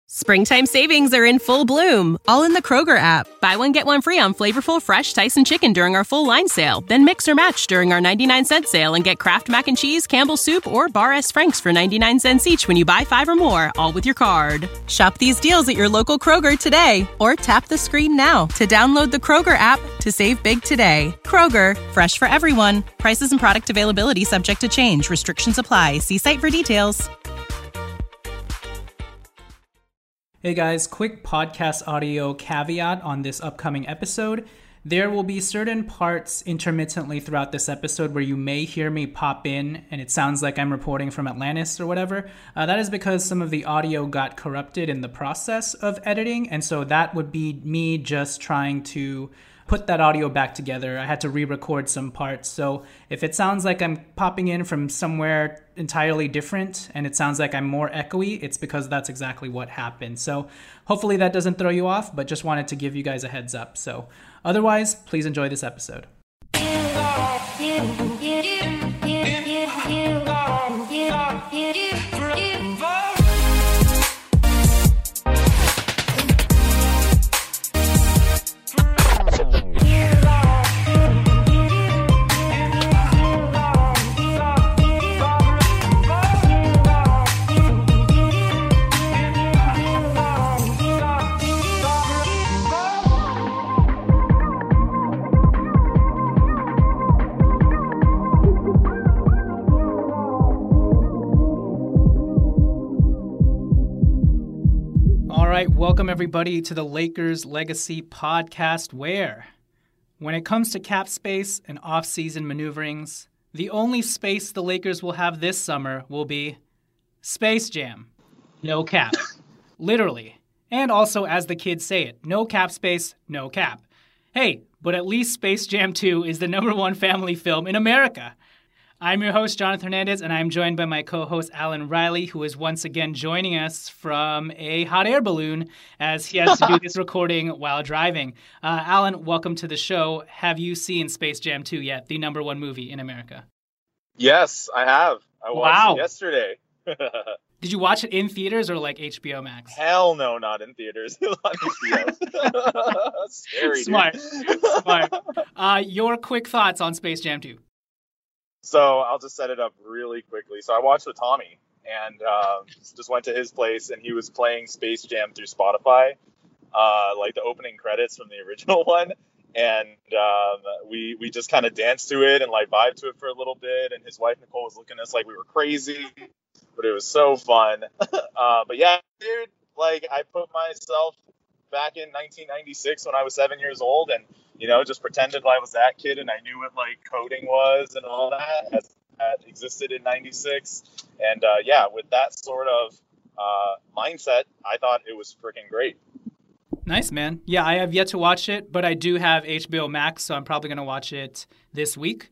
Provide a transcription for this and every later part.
Springtime savings are in full bloom, all in the Kroger app. Buy one, get one free on flavorful, fresh Tyson chicken during our full line sale. Then mix or match during our 99-cent sale and get Kraft Mac and Cheese, Campbell's Soup, or Bar S. Frank's for 99 cents each when you buy 5 or more, all with your card. Shop these deals at your local Kroger today, or tap the screen now to download the Kroger app to save big today. Kroger, fresh for everyone. Prices and product availability subject to change. Restrictions apply. See site for details. Hey guys, quick podcast audio caveat on this upcoming episode. There will be certain parts intermittently throughout this episode where you may hear me pop in and it sounds like I'm reporting from Atlantis or whatever. That is because some of the audio got corrupted in the process of editing, and so that would be me just trying to put that audio back together. I had to re-record some parts. So if it sounds like I'm popping in from somewhere entirely different and it sounds like I'm more echoey, it's because that's exactly what happened. So hopefully that doesn't throw you off, but just wanted to give you guys a heads up. So otherwise, please enjoy this episode. Welcome everybody to the Lakers Legacy Podcast, where, when it comes to cap space and off-season maneuverings, the only space the Lakers will have this summer will be Space Jam. No cap. Literally. And also, as the kids say it, no cap space, no cap. Hey, but at least Space Jam 2 is the #1 family film in America. I'm your host, Jonathan Hernandez, and I'm joined by my co-host, Alan Riley, who is once again joining us from a hot air balloon as he has to do this recording while driving. Alan, welcome to the show. Have you seen Space Jam 2 yet, the #1 movie in America? Yes, I have. I watched it yesterday. Did you watch it in theaters or like HBO Max? Hell no, not in theaters. On HBO. Scary, Smart. Dude. Smart. Your quick thoughts on Space Jam 2? So I'll just set it up really quickly. So I watched with Tommy and just went to his place, and he was playing Space Jam through Spotify, like the opening credits from the original one. And we just kind of danced to it and like vibed to it for a little bit. And his wife, Nicole, was looking at us like we were crazy, but it was so fun. But yeah, dude, like I put myself back in 1996 when I was 7 years old, and just pretended I was that kid and I knew what like coding was and all that existed in 96. And with that sort of mindset, I thought it was freaking great. Nice, man. Yeah, I have yet to watch it, but I do have HBO Max, so I'm probably going to watch it this week.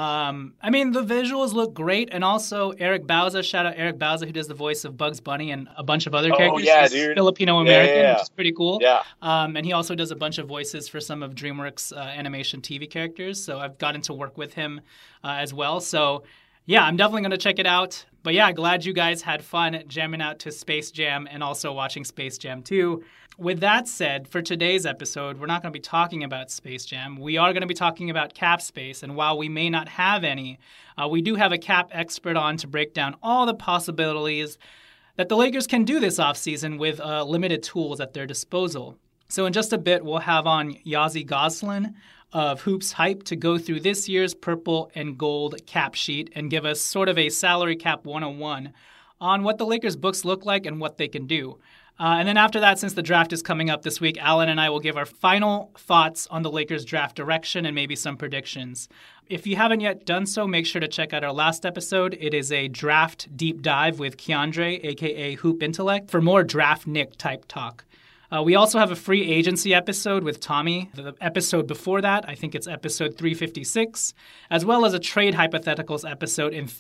I mean, the visuals look great, and also Eric Bauza, shout out Eric Bauza, who does the voice of Bugs Bunny and a bunch of other characters. Yeah, He's dude. Filipino-American, which is pretty cool. Yeah. And he also does a bunch of voices for some of DreamWorks animation TV characters, so I've gotten to work with him as well. So, yeah, I'm definitely going to check it out. But yeah, glad you guys had fun jamming out to Space Jam and also watching Space Jam 2. With that said, for today's episode, we're not going to be talking about Space Jam. We are going to be talking about cap space, and while we may not have any, we do have a cap expert on to break down all the possibilities that the Lakers can do this offseason with limited tools at their disposal. So in just a bit, we'll have on Yazi Goslin of Hoops Hype to go through this year's purple and gold cap sheet and give us sort of a salary cap 101 on what the Lakers books look like and what they can do. And then after that, since the draft is coming up this week, Alan and I will give our final thoughts on the Lakers' draft direction and maybe some predictions. If you haven't yet done so, make sure to check out our last episode. It is a draft deep dive with Keandre, a.k.a. Hoop Intellect, for more draft Nick type talk. We also have a free agency episode with Tommy. The episode before that, I think it's episode 356, as well as a trade hypotheticals episode in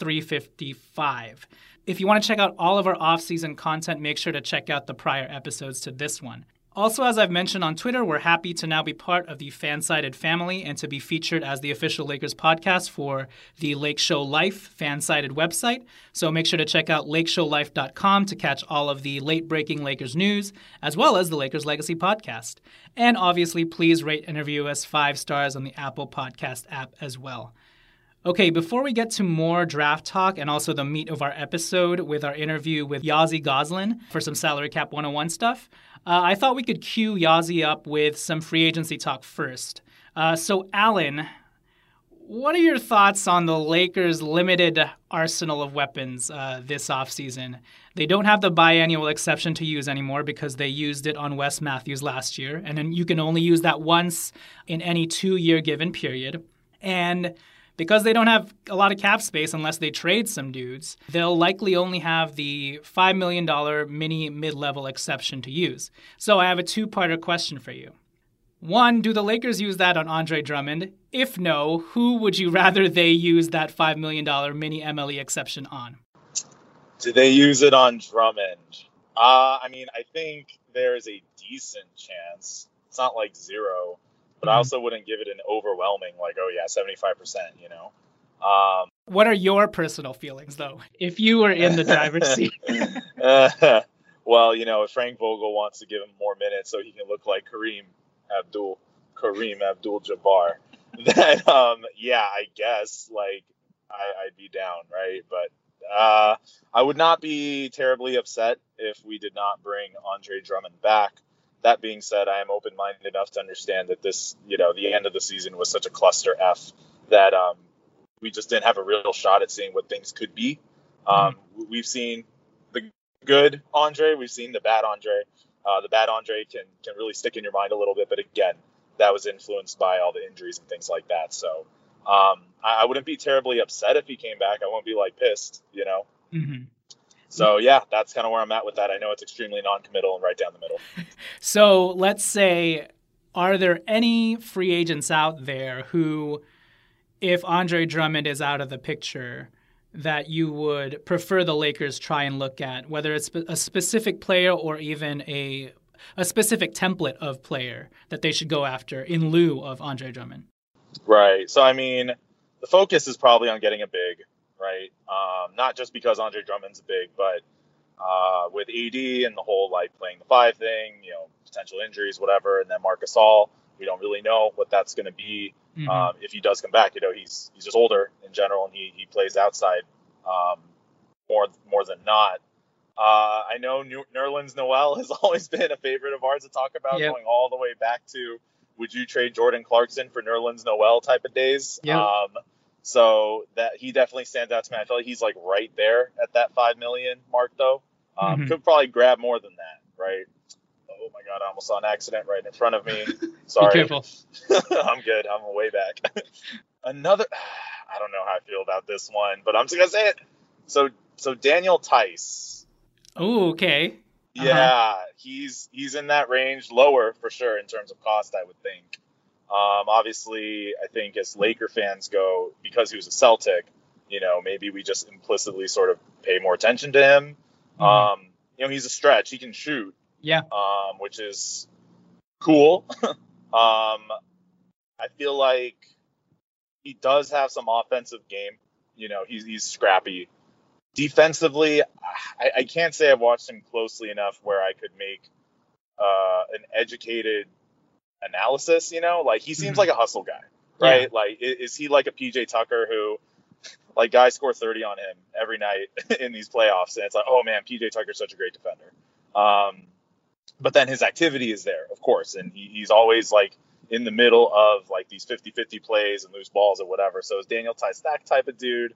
355. If you want to check out all of our off-season content, make sure to check out the prior episodes to this one. Also, as I've mentioned on Twitter, we're happy to now be part of the Fansided family and to be featured as the official Lakers podcast for the Lake Show Life Fansided website. So make sure to check out lakeshowlife.com to catch all of the late-breaking Lakers news, as well as the Lakers Legacy podcast. And obviously, please rate and review us 5 stars on the Apple Podcast app as well. Okay, before we get to more draft talk and also the meat of our episode with our interview with Yazi Goslin for some Salary Cap 101 stuff, I thought we could cue Yazi up with some free agency talk first. So, Alan, what are your thoughts on the Lakers' limited arsenal of weapons this offseason? They don't have the biennial exception to use anymore because they used it on Wes Matthews last year, and then you can only use that once in any 2-year given period. And because they don't have a lot of cap space unless they trade some dudes, they'll likely only have the $5 million mini mid-level exception to use. So I have a 2-parter question for you. 1, do the Lakers use that on Andre Drummond? If no, who would you rather they use that $5 million mini MLE exception on? Do they use it on Drummond? I mean, I think there's a decent chance. It's not like 0. But I also wouldn't give it an overwhelming, like, oh, yeah, 75%, you know? What are your personal feelings, though, if you were in the driver's seat? Well, you know, if Frank Vogel wants to give him more minutes so he can look like Kareem Abdul-Jabbar, then, yeah, I guess, like, I'd be down, right? But I would not be terribly upset if we did not bring Andre Drummond back. That being said, I am open-minded enough to understand that this, you know, the end of the season was such a cluster F that we just didn't have a real shot at seeing what things could be. We've seen the good Andre, we've seen the bad Andre. The bad Andre can really stick in your mind a little bit, but again, that was influenced by all the injuries and things like that. So I wouldn't be terribly upset if he came back. I won't be like pissed, you know. Mm-hmm. So, yeah, that's kind of where I'm at with that. I know it's extremely non-committal and right down the middle. So let's say, are there any free agents out there who, if Andre Drummond is out of the picture, that you would prefer the Lakers try and look at, whether it's a specific player or even a specific template of player that they should go after in lieu of Andre Drummond? Right. So, I mean, the focus is probably on getting a big. Right. Not just because Andre Drummond's big, but with AD and the whole like playing the 5 thing, you know, potential injuries, whatever. And then Marc Gasol, we don't really know what that's going to be. If he does come back, you know, he's just older in general and he plays outside more than not. I know Nerlens Noel has always been a favorite of ours to talk about, going all the way back to would you trade Jordan Clarkson for Nerlens Noel type of days. So that he definitely stands out to me. I feel like he's like right there at that $5 million mark, though. Could probably grab more than that, right? Oh my God, I almost saw an accident right in front of me. Sorry. Be careful. I'm good. I'm way back. Another, I don't know how I feel about this one, but I'm just gonna say it. So Daniel Tice. Oh, okay. Yeah, he's in that range, lower for sure in terms of cost, I would think. Obviously, I think as Laker fans go, because he was a Celtic, you know, maybe we just implicitly sort of pay more attention to him. You know, he's a stretch. He can shoot. Yeah. Which is cool. I feel like he does have some offensive game. You know, he's scrappy. Defensively, I can't say I've watched him closely enough where I could make an educated analysis, you know, like he seems like a hustle guy, right? Like, is he like a PJ Tucker who, like, guys score 30 on him every night in these playoffs, and it's like, oh man, PJ Tucker's such a great defender. But then his activity is there, of course, and he's always like in the middle of like these 50-50 plays and loose balls or whatever. So is Daniel Tice that type of dude?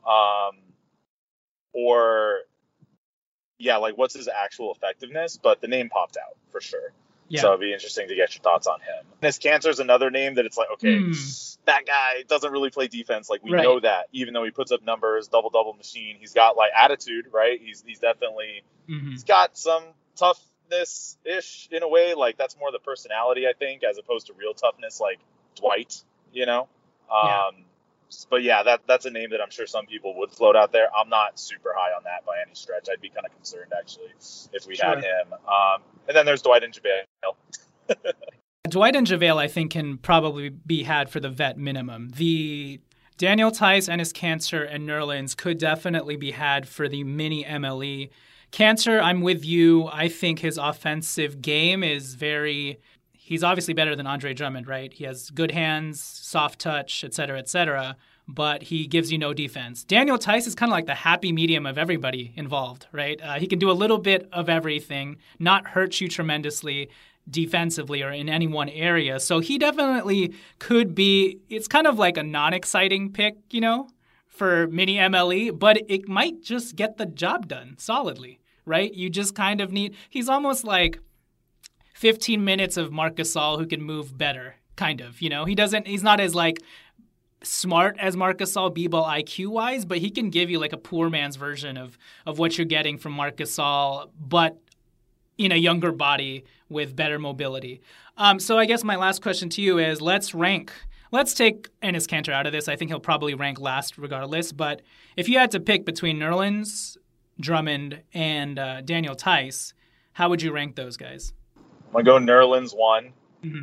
Or yeah, like what's his actual effectiveness? But the name popped out for sure. Yeah. So it'd be interesting to get your thoughts on him. This Cantor's another name that it's like, okay, that guy doesn't really play defense. Like we know that, even though he puts up numbers, double machine, he's got like attitude, right? He's definitely he's got some toughness-ish in a way. Like that's more the personality, I think, as opposed to real toughness, like Dwight, you know. But yeah, that's a name that I'm sure some people would float out there. I'm not super high on that by any stretch. I'd be kind of concerned actually if we had him. And then there's Dwight and JaVale. Dwight and JaVale, I think, can probably be had for the vet minimum. The Daniel Theis, Enes Kanter, and Nerlens could definitely be had for the mini MLE. Kanter, I'm with you. I think his offensive game is he's obviously better than Andre Drummond, right? He has good hands, soft touch, et cetera, but he gives you no defense. Daniel Theis is kind of like the happy medium of everybody involved, right? He can do a little bit of everything, not hurt you tremendously defensively or in any one area. So he definitely could be, it's kind of like a non-exciting pick, for mini MLE, but it might just get the job done solidly, right? You just kind of he's almost like 15 minutes of Marc Gasol who can move better, kind of, he's not as like smart as Marc Gasol b-ball IQ-wise, but he can give you like a poor man's version of what you're getting from Marc Gasol, but in a younger body with better mobility. So I guess my last question to you is let's take Enes Kanter out of this. I think he'll probably rank last regardless. But if you had to pick between Nerlens, Drummond, and Daniel Theis, how would you rank those guys? I'm going to go Nerlens 1. Mm-hmm.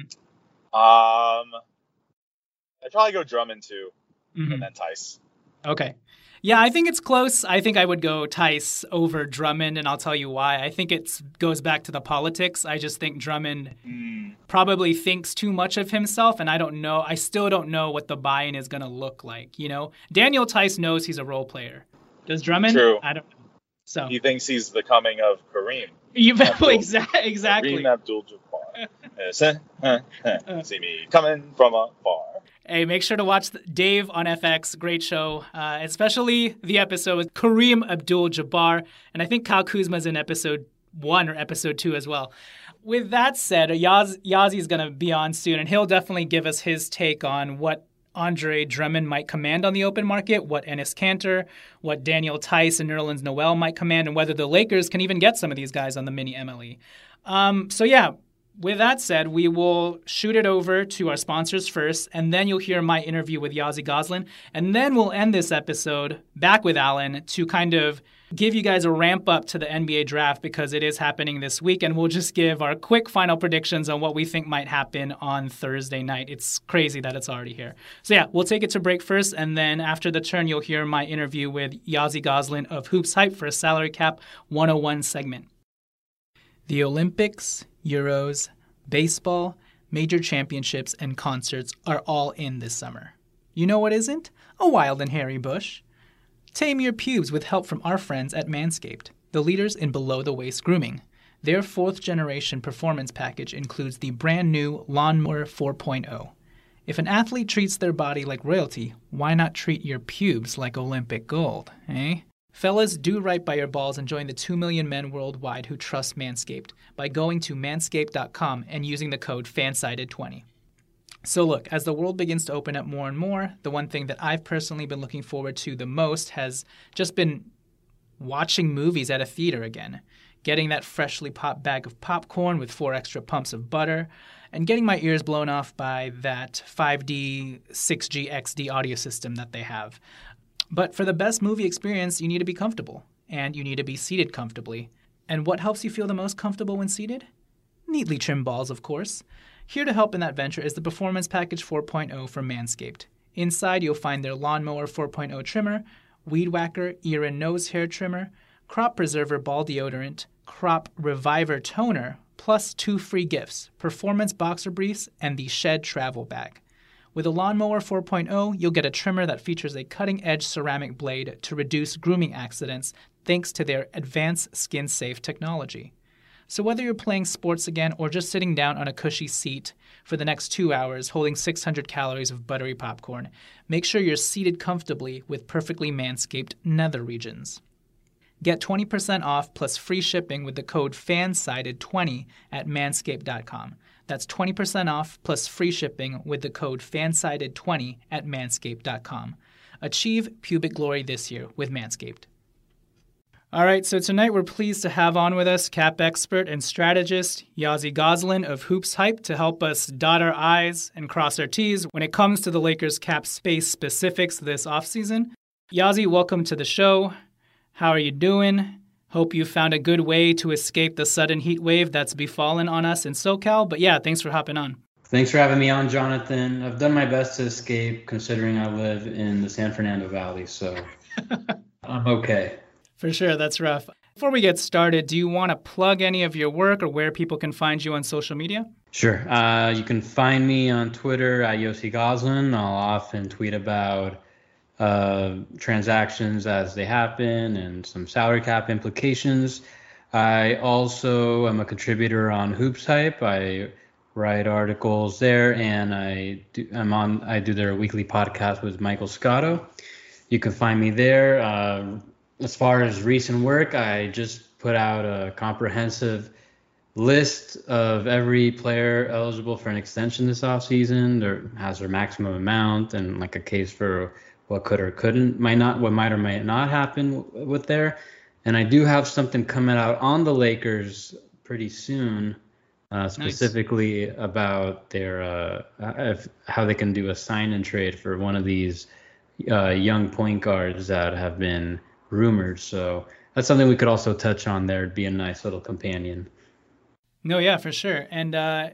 I'd probably go Drummond 2, and then Theis. Okay. Yeah, I think it's close. I think I would go Theis over Drummond, and I'll tell you why. I think it goes back to the politics. I just think Drummond probably thinks too much of himself, and I still don't know what the buy-in is going to look like, Daniel Theis knows he's a role player. Does Drummond? True. I don't know. So he thinks he's the coming of Kareem. Exactly. Kareem Abdul-Jabbar. See me coming from afar. Hey, make sure to watch Dave on FX. Great show, especially the episode with Kareem Abdul-Jabbar. And I think Kyle Kuzma's in episode 1 or episode 2 as well. With that said, Yazi's going to be on soon, and he'll definitely give us his take on what Andre Drummond might command on the open market, what Enes Kanter, what Daniel Theis and Nerlens Noel might command, and whether the Lakers can even get some of these guys on the mini MLE. With that said, we will shoot it over to our sponsors first, and then you'll hear my interview with Yazi Gosselin, and then we'll end this episode back with Alan to kind of give you guys a ramp up to the NBA draft because it is happening this week, and we'll just give our quick final predictions on what we think might happen on Thursday night. It's crazy that it's already here. So yeah, we'll take it to break first, and then after the turn, you'll hear my interview with Yazi Gosselin of Hoops Hype for a Salary Cap 101 segment. The Olympics, Euros, baseball, major championships, and concerts are all in this summer. You know what isn't? A wild and hairy bush. Tame your pubes with help from our friends at Manscaped, the leaders in below-the-waist grooming. Their 4th-generation performance package includes the brand-new Lawnmower 4.0. If an athlete treats their body like royalty, why not treat your pubes like Olympic gold, eh? Fellas, do right by your balls and join the 2 million men worldwide who trust Manscaped by going to manscaped.com and using the code FANSIDED20. So look, as the world begins to open up more and more, the one thing that I've personally been looking forward to the most has just been watching movies at a theater again, getting that freshly popped bag of popcorn with 4 extra pumps of butter, and getting my ears blown off by that 5D 6G XD audio system that they have. But for the best movie experience, you need to be comfortable, and you need to be seated comfortably. And what helps you feel the most comfortable when seated? Neatly trimmed balls, of course. Here to help in that venture is the Performance Package 4.0 from Manscaped. Inside, you'll find their Lawnmower 4.0 trimmer, Weed Whacker ear and nose hair trimmer, Crop Preserver ball deodorant, Crop Reviver toner, plus 2 free gifts, Performance boxer briefs, and the Shed travel bag. With a Lawnmower 4.0, you'll get a trimmer that features a cutting-edge ceramic blade to reduce grooming accidents thanks to their advanced skin-safe technology. So whether you're playing sports again or just sitting down on a cushy seat for the next 2 hours holding 600 calories of buttery popcorn, make sure you're seated comfortably with perfectly manscaped nether regions. Get 20% off plus free shipping with the code FANSIDED20 at manscaped.com. That's 20% off plus free shipping with the code FANSIDED20 at manscaped.com. Achieve pubic glory this year with Manscaped. All right, so tonight we're pleased to have on with us cap expert and strategist Yazi Goslin of Hoops Hype to help us dot our I's and cross our T's when it comes to the Lakers cap space specifics this offseason. Yazi, welcome to the show. How are you doing? Hope you found a good way to escape the sudden heat wave that's befallen on us in SoCal. But yeah, thanks for hopping on. Thanks for having me on, Jonathan. I've done my best to escape considering I live in the San Fernando Valley, so I'm okay. For sure, that's rough. Before we get started, do you want to plug any of your work or where people can find you on social media? Sure. You can find me on Twitter at Yossi Goslin. I'll often tweet about transactions as they happen and some salary cap implications. I also am a contributor on Hoops Hype. I write articles there, and I do their weekly podcast with Michael Scotto. You can find me there. As far as recent work, I just put out a comprehensive list of every player eligible for an extension this offseason. There has their maximum amount and like a case for what could or what might or might not happen with there. And I do have something coming out on the Lakers pretty soon, specifically about their how they can do a sign and trade for one of these young point guards that have been rumored. So that's something we could also touch on there. It'd be a nice little companion. No, yeah, for sure. And,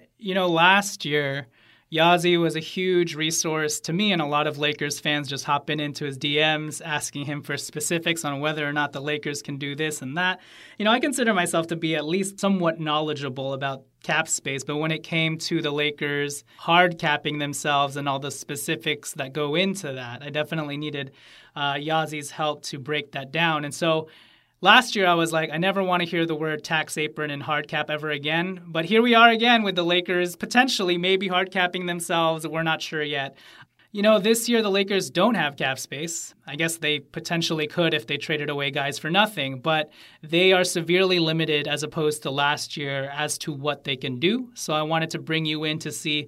last year, Yazi was a huge resource to me and a lot of Lakers fans just hopping into his DMs, asking him for specifics on whether or not the Lakers can do this and that. I consider myself to be at least somewhat knowledgeable about cap space, but when it came to the Lakers hard capping themselves and all the specifics that go into that, I definitely needed Yazi's help to break that down. And so last year I was like, I never want to hear the word tax apron and hard cap ever again. But here we are again with the Lakers potentially maybe hard capping themselves. We're not sure yet. This year the Lakers don't have cap space. I guess they potentially could if they traded away guys for nothing, but they are severely limited as opposed to last year as to what they can do. So I wanted to bring you in to see,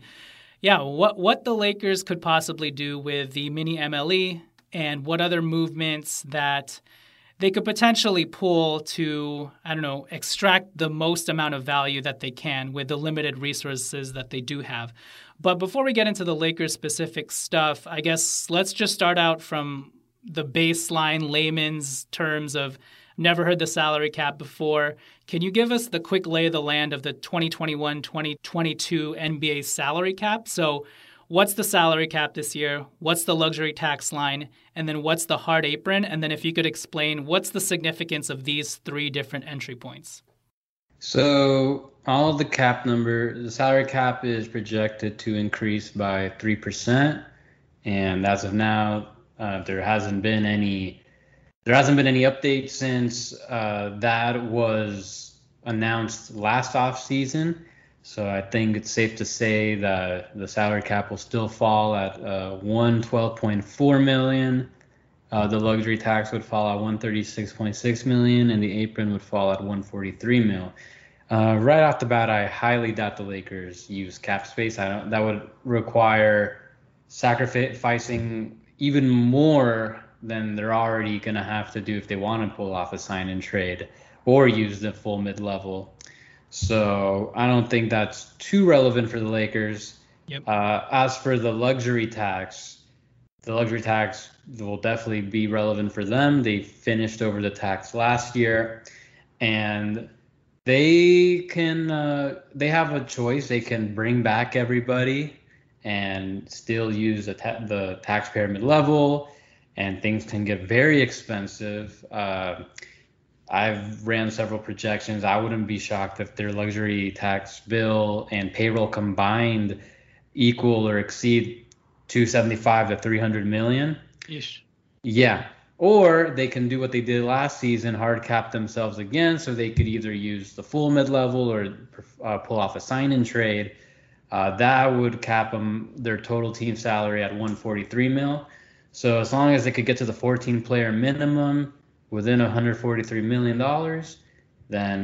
what the Lakers could possibly do with the mini MLE and what other movements that they could potentially pull to, extract the most amount of value that they can with the limited resources that they do have. But before we get into the Lakers-specific stuff, I guess let's just start out from the baseline layman's terms of never heard the salary cap before. Can you give us the quick lay of the land of the 2021-2022 NBA salary cap? So what's the salary cap this year? What's the luxury tax line? And then what's the hard apron? And then if you could explain what's the significance of these three different entry points? So all of the salary cap is projected to increase by 3%. And as of now, there hasn't been any update since that was announced last offseason. So I think it's safe to say that the salary cap will still fall at $112.4 million. The luxury tax would fall at $136.6 million, and the apron would fall at $143 million. Right off the bat, I highly doubt the Lakers use cap space. That would require sacrificing even more than they're already going to have to do if they want to pull off a sign and trade or use the full mid-level. So I don't think that's too relevant for the Lakers. Yep. As for the luxury tax will definitely be relevant for them. They finished over the tax last year, and they have a choice. They can bring back everybody and still use the taxpayer mid-level, and things can get very expensive. I've ran several projections. I wouldn't be shocked if their luxury tax bill and payroll combined equal or exceed 275 to 300 million. Ish. Yeah. Or they can do what they did last season, hard cap themselves again, so they could either use the full mid-level or pull off a sign-in trade. That would cap them their total team salary at 143 mil. So as long as they could get to the 14-player minimum within $143 million, then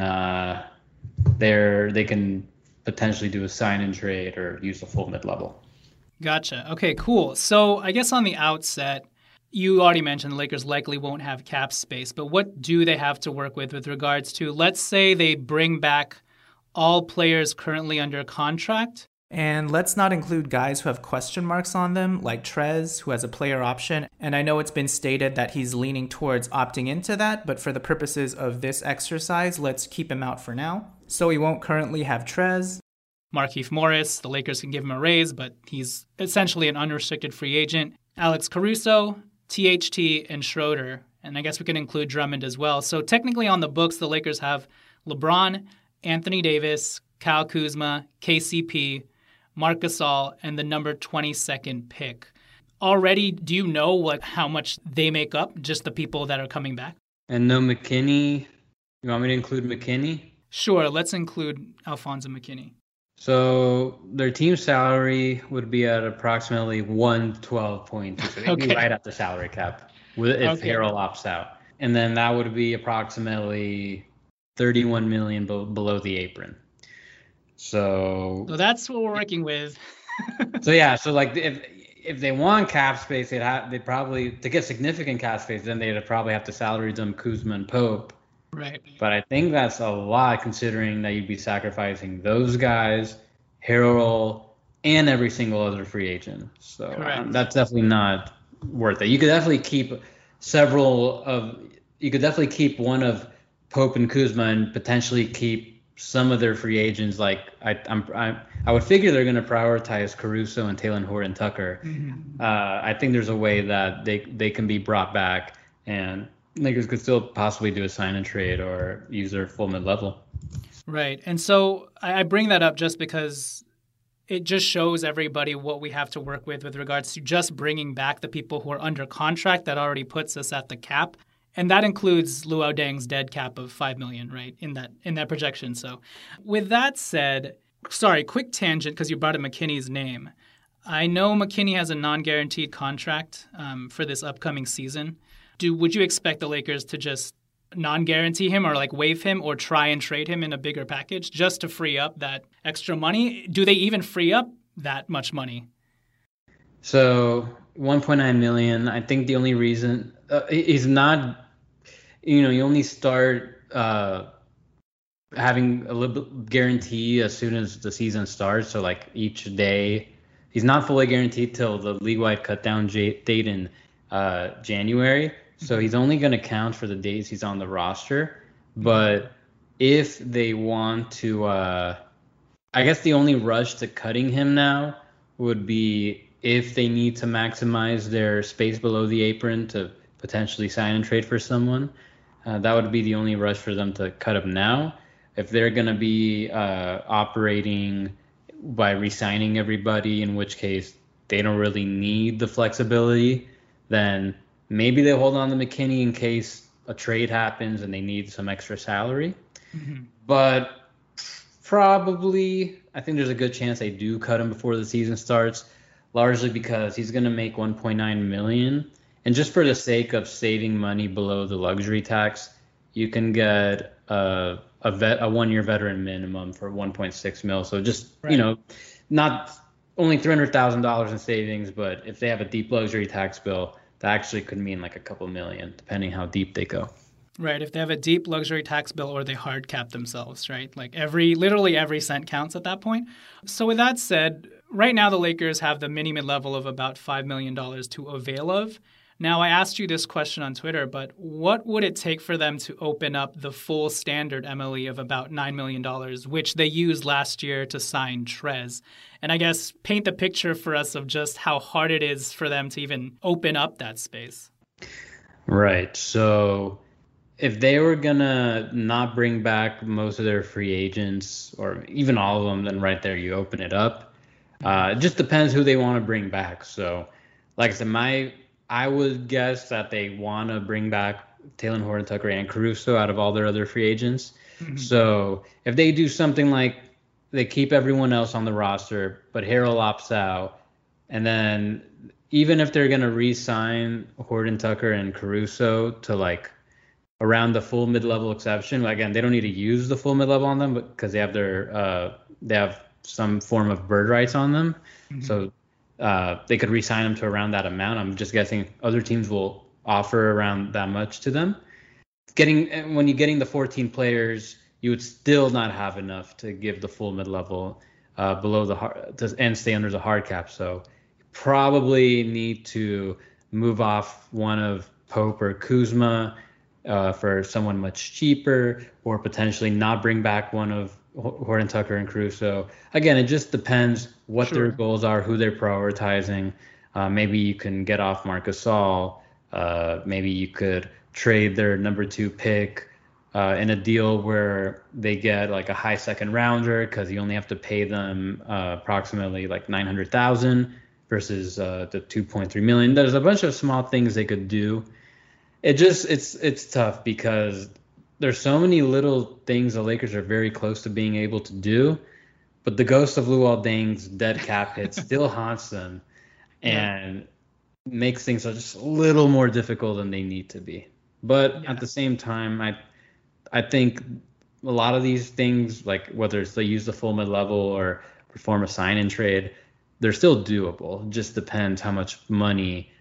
they can potentially do a sign-in trade or use the full mid-level. Gotcha. Okay, cool. So I guess on the outset, you already mentioned the Lakers likely won't have cap space, but what do they have to work with regards to, let's say they bring back all players currently under contract? And let's not include guys who have question marks on them, like Trez, who has a player option. And I know it's been stated that he's leaning towards opting into that, but for the purposes of this exercise, let's keep him out for now. So we won't currently have Trez. Markieff Morris, the Lakers can give him a raise, but he's essentially an unrestricted free agent. Alex Caruso, THT, and Schroeder. And I guess we can include Drummond as well. So technically on the books, the Lakers have LeBron, Anthony Davis, Kyle Kuzma, KCP, Marc Gasol, and the number 22nd pick. Already, do you know how much they make up, just the people that are coming back? And no McKinney. You want me to include McKinney? Sure, let's include Alfonso McKinney. So their team salary would be at approximately 112.2. So they'd be right at the salary cap if Harrell opts out. And then that would be approximately $31 million below the apron. So that's what we're working with. So like if they want cap space, they'd probably, to get significant cap space, then they'd probably have to salary them Kuzma and Pope. Right. But I think that's a lot, considering that you'd be sacrificing those guys, Harrell, and every single other free agent. So that's definitely not worth it. You could definitely keep one of Pope and Kuzma and potentially keep some of their free agents. Like I would figure they're going to prioritize Caruso and Talen Horton-Tucker. Mm-hmm. I think there's a way that they can be brought back, and Lakers could still possibly do a sign and trade or use their full mid-level. Right. And so I bring that up just because it just shows everybody what we have to work with regards to just bringing back the people who are under contract. That already puts us at the cap. And that includes Luol Deng's dead cap of $5 million, right, in that projection. So with that said, quick tangent because you brought up McKinney's name. I know McKinney has a non-guaranteed contract for this upcoming season. Would you expect the Lakers to just non-guarantee him or waive him or try and trade him in a bigger package just to free up that extra money? Do they even free up that much money? So $1.9 million. I think the only reason he's not, you only start having a little bit guarantee as soon as the season starts. So each day, he's not fully guaranteed till the league-wide cut-down date in January. So he's only going to count for the days he's on the roster. But if they want to, I guess the only rush to cutting him now would be if they need to maximize their space below the apron to potentially sign and trade for someone. That would be the only rush for them to cut him now. If they're going to be operating by re-signing everybody, in which case they don't really need the flexibility, then maybe they hold on to McKinney in case a trade happens and they need some extra salary. Mm-hmm. But probably, I think there's a good chance they do cut him before the season starts, largely because he's going to make $1.9 million. And just for the sake of saving money below the luxury tax, you can get a 1-year veteran minimum for $1.6 million. So just, not only $300,000 in savings, but if they have a deep luxury tax bill, that actually could mean a couple million, depending how deep they go. Right. If they have a deep luxury tax bill or they hard cap themselves, right? Literally every cent counts at that point. So with that said, right now the Lakers have the mini mid-level of about $5 million to avail of. Now, I asked you this question on Twitter, but what would it take for them to open up the full standard MLE of about $9 million, which they used last year to sign Trez? And I guess paint the picture for us of just how hard it is for them to even open up that space. Right. So if they were going to not bring back most of their free agents or even all of them, then right there you open it up. It just depends who they want to bring back. So like I said, I would guess that they want to bring back Talen Horton-Tucker and Caruso out of all their other free agents. Mm-hmm. So if they do something like they keep everyone else on the roster, but Harrell opts out, and then even if they're going to re-sign Horton-Tucker and Caruso to around the full mid-level exception, again, they don't need to use the full mid-level on them because they have some form of bird rights on them. Mm-hmm. So they could re-sign him to around that amount. I'm just guessing other teams will offer around that much to them. When you're getting the 14 players, you would still not have enough to give the full mid-level below and stay under the hard cap. So you probably need to move off one of Pope or Kuzma for someone much cheaper, or potentially not bring back one of Horton Tucker and Caruso. Again, it just depends what their goals are, who they're prioritizing. Maybe you can get off Marc Gasol. Maybe you could trade their number 2 pick in a deal where they get like a high second rounder, because you only have to pay them approximately like $900,000 versus the $2.3 million. There's a bunch of small things they could do. It's tough because there's so many little things the Lakers are very close to being able to do, but the ghost of Luol Deng's dead cap hit still haunts them and makes things just a little more difficult than they need to be. But at the same time, I think a lot of these things, like whether it's they use the full mid-level or perform a sign-in trade, they're still doable. It just depends how much money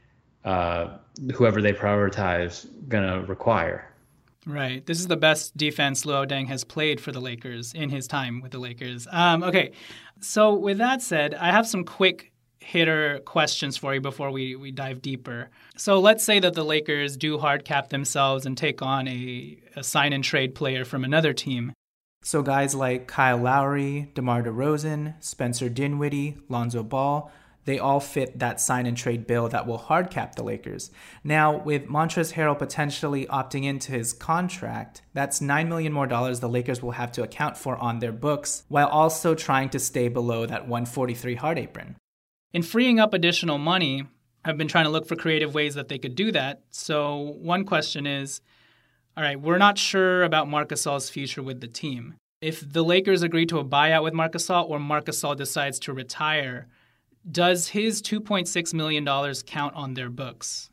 whoever they prioritize gonna require. Right. This is the best defense Luol Deng has played for the Lakers in his time with the Lakers. Okay. So with that said, I have some quick hitter questions for you before we dive deeper. So let's say that the Lakers do hard cap themselves and take on a sign and trade player from another team. So guys like Kyle Lowry, DeMar DeRozan, Spencer Dinwiddie, Lonzo Ball, they all fit that sign and trade bill that will hard cap the Lakers. Now, with Montrezl Harrell potentially opting into his contract, that's $9 million more the Lakers will have to account for on their books, while also trying to stay below that 143 hard apron. In freeing up additional money, I've been trying to look for creative ways that they could do that. So one question is, all right, we're not sure about Marc Gasol's future with the team. If the Lakers agree to a buyout with Marc Gasol or Marc Gasol decides to retire, does his $2.6 million count on their books?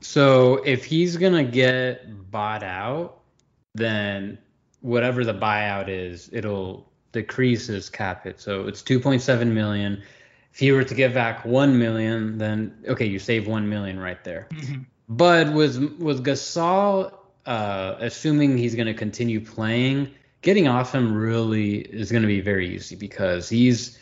So if he's going to get bought out, then whatever the buyout is, it'll decrease his cap hit. So it's $2.7 million. If he were to give back $1 million, then, okay, you save $1 million right there. Mm-hmm. But with Gasol, assuming he's going to continue playing, getting off him really is going to be very easy because he's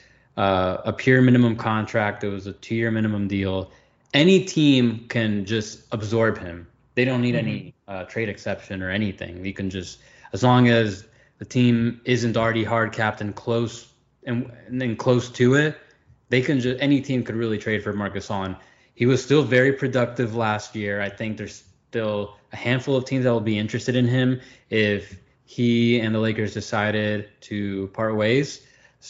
a pure minimum contract. It was a 2-year minimum deal. Any team can just absorb him. They don't need any trade exception or anything. You can just, as long as the team isn't already hard capped and close and then close to it, they can just, any team could really trade for Marc Gasol. He was still very productive last year. I think there's still a handful of teams that will be interested in him if he and the Lakers decided to part ways.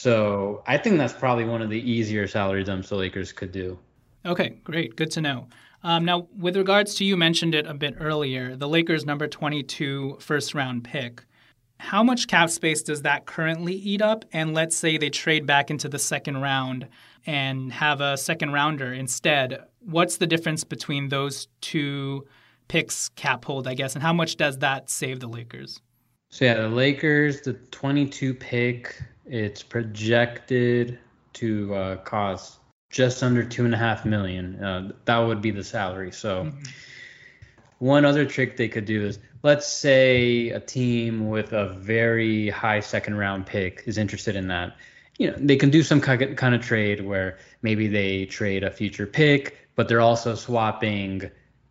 So I think that's probably one of the easier salary dumps the Lakers could do. Okay, great. Good to know. Now, with regards to, you mentioned it a bit earlier, the Lakers' number 22 first-round pick. How much cap space does that currently eat up? And let's say they trade back into the second round and have a second rounder instead. What's the difference between those two picks cap hold, I guess, and how much does that save the Lakers? So yeah, the Lakers, the 22 pick, it's projected to cost just under $2.5 million. That would be the salary. So one other trick they could do is, let's say a team with a very high second round pick is interested in that. You know, they can do some kind of trade where maybe they trade a future pick, but they're also swapping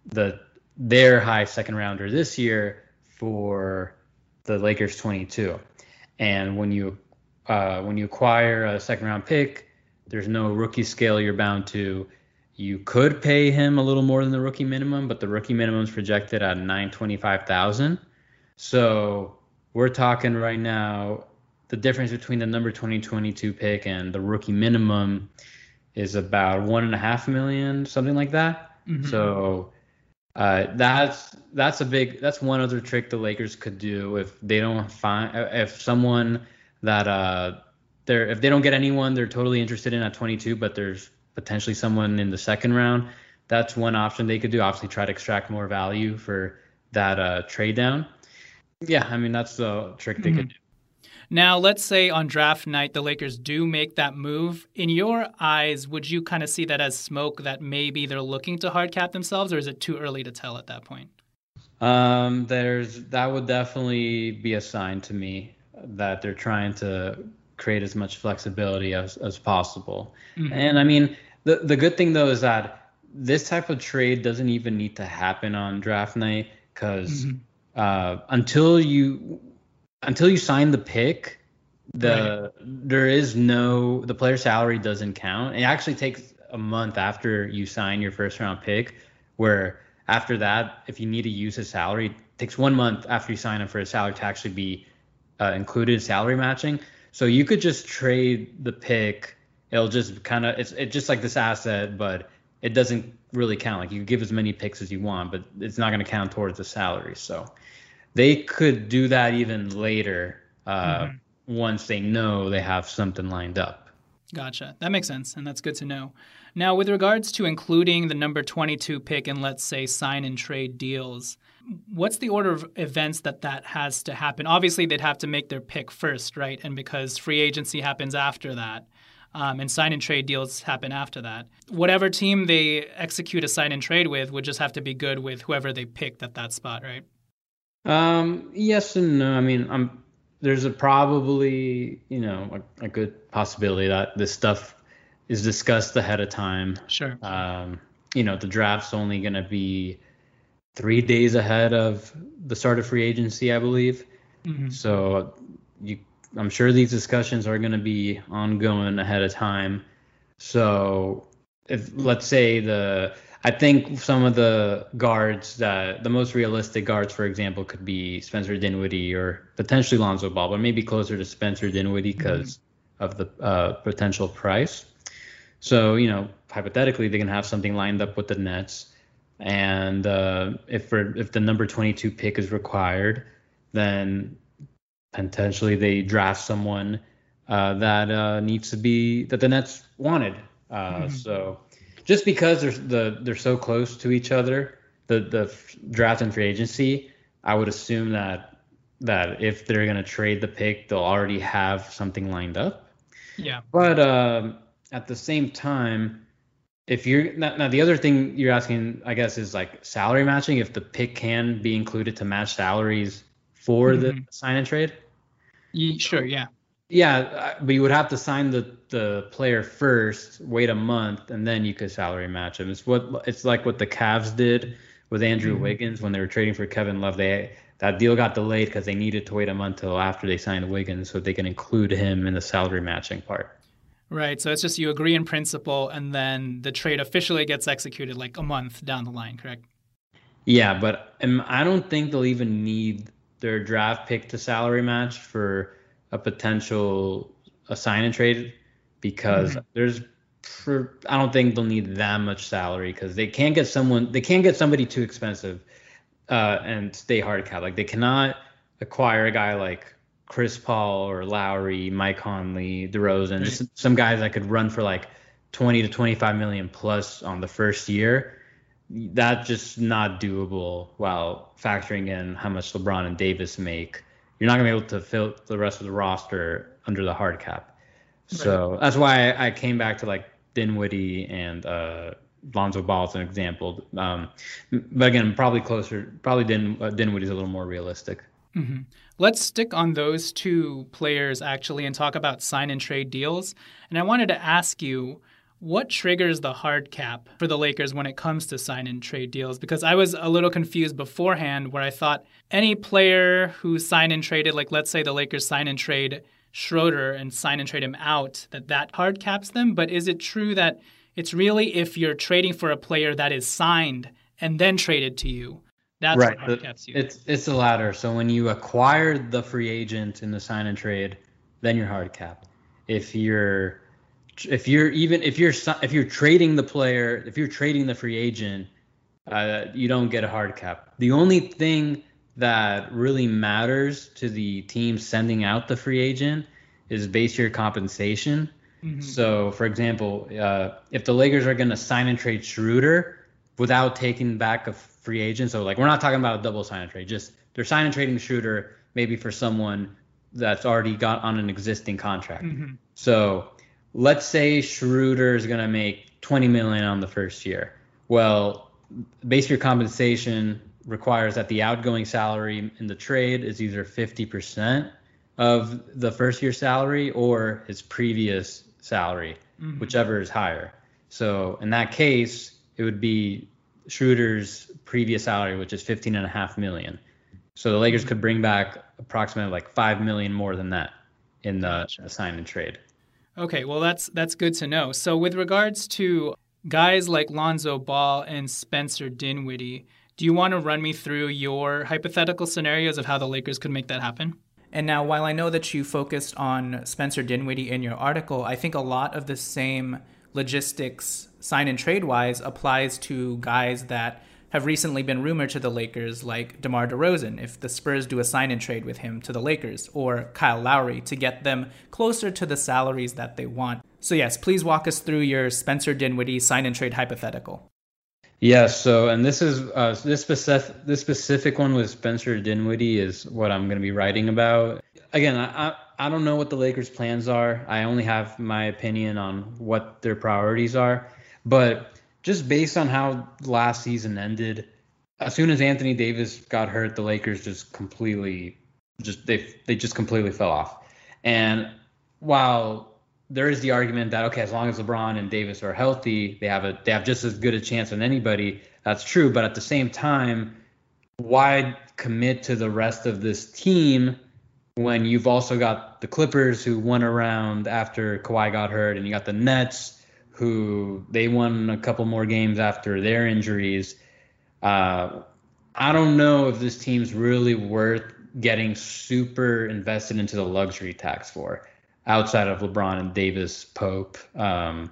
their high second rounder this year for the Lakers 22. And when you acquire a second round pick, there's no rookie scale you're bound to. You could pay him a little more than the rookie minimum, but the rookie minimum is projected at $925,000. So we're talking right now, the difference between the number 2022 pick and the rookie minimum is about $1.5 million, something like that. Mm-hmm. So that's one other trick the Lakers could do if they don't find, if someone that if they don't get anyone they're totally interested in at 22, but there's potentially someone in the second round. That's one option they could do. Obviously, try to extract more value for that trade down. Yeah, I mean, that's the trick they could do. Now, let's say on draft night, the Lakers do make that move. In your eyes, would you kind of see that as smoke that maybe they're looking to hard cap themselves, or is it too early to tell at that point? That would definitely be a sign to me that they're trying to create as much flexibility as possible. Mm-hmm. And I mean, the good thing though is that this type of trade doesn't even need to happen on draft night, because until you sign the pick, the player salary doesn't count. It actually takes a month after you sign your first round pick, where after that, if you need to use his salary, it takes 1 month after you sign him for his salary to actually be included salary matching. So you could just trade the pick. It'll just kind of, it's just like this asset, but it doesn't really count. Like, you give as many picks as you want, but it's not going to count towards the salary. So they could do that even later once they know they have something lined up. Gotcha. That makes sense, and that's good to know. Now, with regards to including the number 22 pick in, let's say, sign and trade deals, what's the order of events that has to happen? Obviously, they'd have to make their pick first, right? And because free agency happens after that, and sign and trade deals happen after that, whatever team they execute a sign and trade with would just have to be good with whoever they picked at that spot, right? Yes and no. I mean, there's probably a good possibility that this stuff is discussed ahead of time. Sure. The draft's only going to be 3 days ahead of the start of free agency, I believe. Mm-hmm. So I'm sure these discussions are going to be ongoing ahead of time. So if, let's say, I think some of the guards, the most realistic guards, for example, could be Spencer Dinwiddie or potentially Lonzo Ball, but maybe closer to Spencer Dinwiddie because of the potential price. So, hypothetically, they can have something lined up with the Nets. And if the number 22 pick is required, then potentially they draft someone that needs to be, that the Nets wanted. So just because they're so close to each other, the draft and free agency, I would assume that if they're going to trade the pick, they'll already have something lined up. Yeah. But at the same time, if you're now the other thing you're asking, I guess, is like salary matching. If the pick can be included to match salaries for the sign and trade. Sure. Yeah. Yeah, but you would have to sign the player first, wait a month, and then you could salary match him. It's like what the Cavs did with Andrew Wiggins when they were trading for Kevin Love. That deal got delayed because they needed to wait a month till after they signed Wiggins so they can include him in the salary matching part. Right. So it's just you agree in principle, and then the trade officially gets executed like a month down the line, correct? Yeah, but I don't think they'll even need their draft pick to salary match for a potential sign and trade, because I don't think they'll need that much salary, because they can't get somebody too expensive and stay hard cap. Like, they cannot acquire a guy like Chris Paul or Lowry, Mike Conley, DeRozan, just some guys that could run for like 20 to 25 million plus on the first year. That's just not doable while factoring in how much LeBron and Davis make. You're not going to be able to fill the rest of the roster under the hard cap. So that's why I came back to like Dinwiddie and Lonzo Ball as an example. But again, probably Dinwiddie's a little more realistic. Mm-hmm. Let's stick on those two players actually and talk about sign and trade deals. And I wanted to ask you, what triggers the hard cap for the Lakers when it comes to sign and trade deals? Because I was a little confused beforehand, where I thought any player who signed and traded, like let's say the Lakers sign and trade Schroeder and sign and trade him out, that hard caps them. But is it true that it's really if you're trading for a player that is signed and then traded to you, that's right. what hard caps you? It's the latter. So when you acquire the free agent in the sign and trade, then you're hard capped. If you're trading the player, if you're trading the free agent, you don't get a hard cap. The only thing that really matters to the team sending out the free agent is base year compensation. Mm-hmm. So, for example, if the Lakers are going to sign and trade Schroeder without taking back a free agent, so like we're not talking about a double sign and trade, just they're sign and trading Schroeder maybe for someone that's already got on an existing contract. Mm-hmm. So let's say Schroeder is going to make $20 million on the first year. Well, base year compensation requires that the outgoing salary in the trade is either 50% of the first year salary or his previous salary, whichever is higher. So in that case, it would be Schroeder's previous salary, which is $15.5 million. So the Lakers could bring back approximately like $5 million more than that in the sign and trade. Okay, well that's good to know. So with regards to guys like Lonzo Ball and Spencer Dinwiddie, do you want to run me through your hypothetical scenarios of how the Lakers could make that happen? And now, while I know that you focused on Spencer Dinwiddie in your article, I think a lot of the same logistics, sign and trade wise, applies to guys that have recently been rumored to the Lakers, like DeMar DeRozan, if the Spurs do a sign and trade with him to the Lakers, or Kyle Lowry to get them closer to the salaries that they want. So yes, please walk us through your Spencer Dinwiddie sign and trade hypothetical. Yes. So, and this is this specific one with Spencer Dinwiddie is what I'm going to be writing about. Again, I don't know what the Lakers' plans are. I only have my opinion on what their priorities are. But just based on how last season ended, as soon as Anthony Davis got hurt, the Lakers just completely fell off. And while there is the argument that, okay, as long as LeBron and Davis are healthy, they have just as good a chance as anybody. That's true. But at the same time, why commit to the rest of this team when you've also got the Clippers who won around after Kawhi got hurt, and you got the Nets who they won a couple more games after their injuries? I don't know if this team's really worth getting super invested into the luxury tax for, outside of LeBron and Davis, Pope, and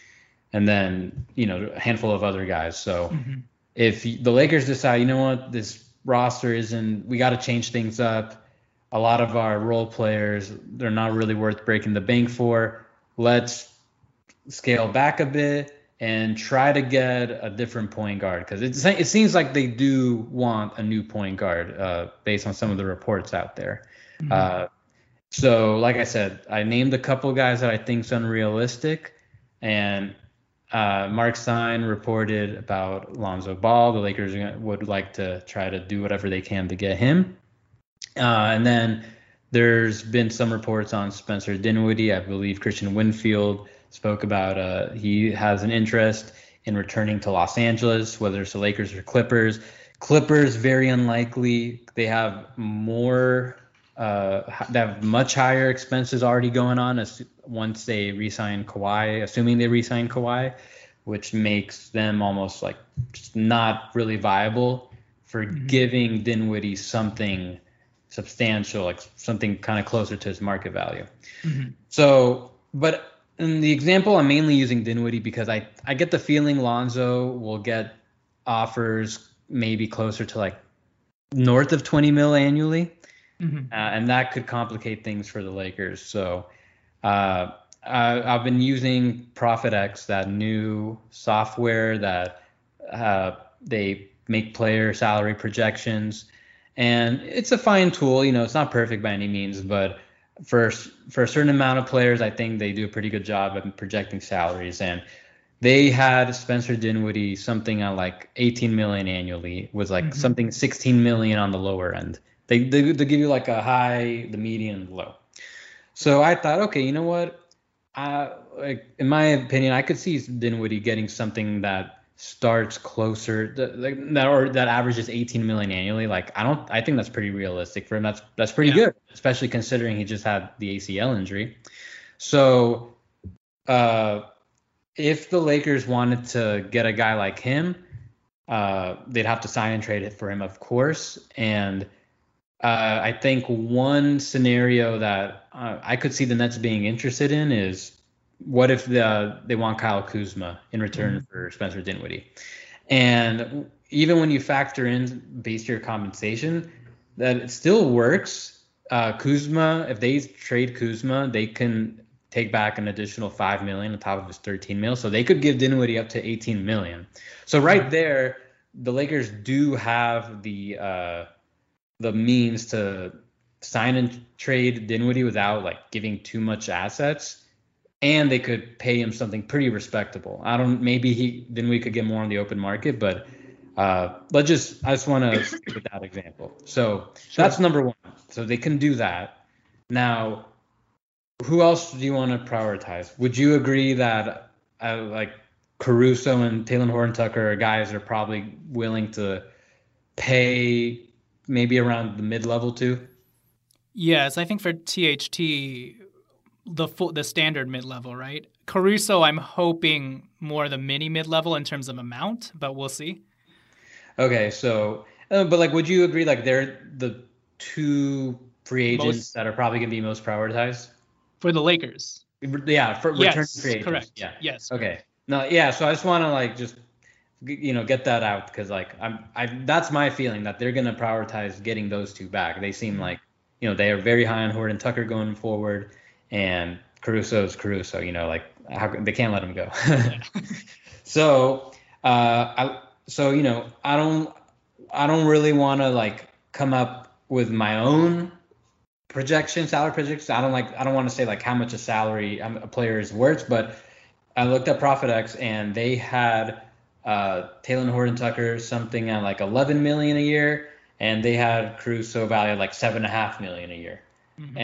then, a handful of other guys. So if the Lakers decide, you know what, this roster we got to change things up. A lot of our role players, they're not really worth breaking the bank for. Let's scale back a bit and try to get a different point guard, because it seems like they do want a new point guard based on some of the reports out there. So, like I said, I named a couple guys that I think is unrealistic, and Mark Stein reported about Lonzo Ball. The Lakers would like to try to do whatever they can to get him. And then there's been some reports on Spencer Dinwiddie. I believe Christian Winfield spoke about he has an interest in returning to Los Angeles, whether it's the Lakers or Clippers. Clippers, very unlikely. They have they have much higher expenses already going on once they re-sign Kawhi, assuming they re-sign Kawhi, which makes them almost like just not really viable for giving Dinwiddie something substantial, like something kind of closer to his market value. So, but in the example, I'm mainly using Dinwiddie because I get the feeling Lonzo will get offers maybe closer to like north of 20 mil annually. And that could complicate things for the Lakers. So I've been using ProfitX, that new software that they make player salary projections. And it's a fine tool. It's not perfect by any means, but for a certain amount of players, I think they do a pretty good job at projecting salaries. And they had Spencer Dinwiddie something on like 18 million annually, was like something 16 million on the lower end. They give you like a high, the median, and low. So I thought, okay, you know what? In my opinion, I could see Dinwiddie getting something that starts closer that averages 18 million annually. Like I think that's pretty realistic for him. That's pretty good, especially considering he just had the ACL injury. So if the Lakers wanted to get a guy like him, they'd have to sign and trade it for him, of course. And I think one scenario that I could see the Nets being interested in is, what if they want Kyle Kuzma in return for Spencer Dinwiddie? And even when you factor in base year compensation, that it still works. Kuzma, if they trade Kuzma, they can take back an additional $5 million on top of his $13 million. So they could give Dinwiddie up to $18 million. So right there, the Lakers do have the means to sign and trade Dinwiddie without like giving too much assets, and they could pay him something pretty respectable. Maybe Dinwiddie could get more on the open market, but I just want to stick with that example. So that's number one. So they can do that. Now, who else do you want to prioritize? Would you agree that like Caruso and Talen Horton-Tucker are guys that are probably willing to pay maybe around the mid-level too? Yes, I think for THT, the standard mid-level, right? Caruso, I'm hoping more the mid-level in terms of amount, but we'll see. Okay, so but like, would you agree like they're the two free agents that are probably going to be most prioritized for the Lakers? Yeah, for return free agents. Correct. Yeah. Yes. Okay. No, yeah. So I just want to like just get that out because like that's my feeling that they're going to prioritize getting those two back. They seem like they are very high on Horton-Tucker going forward, and Caruso's Caruso. Like they can't let him go. So I don't really want to like come up with my own salary projections. I don't want to say like how much a salary a player is worth, but I looked at ProfitX and they had Talen Horton-Tucker something at like $11 million a year, and they had Caruso valued at like $7.5 million a year. Mm-hmm.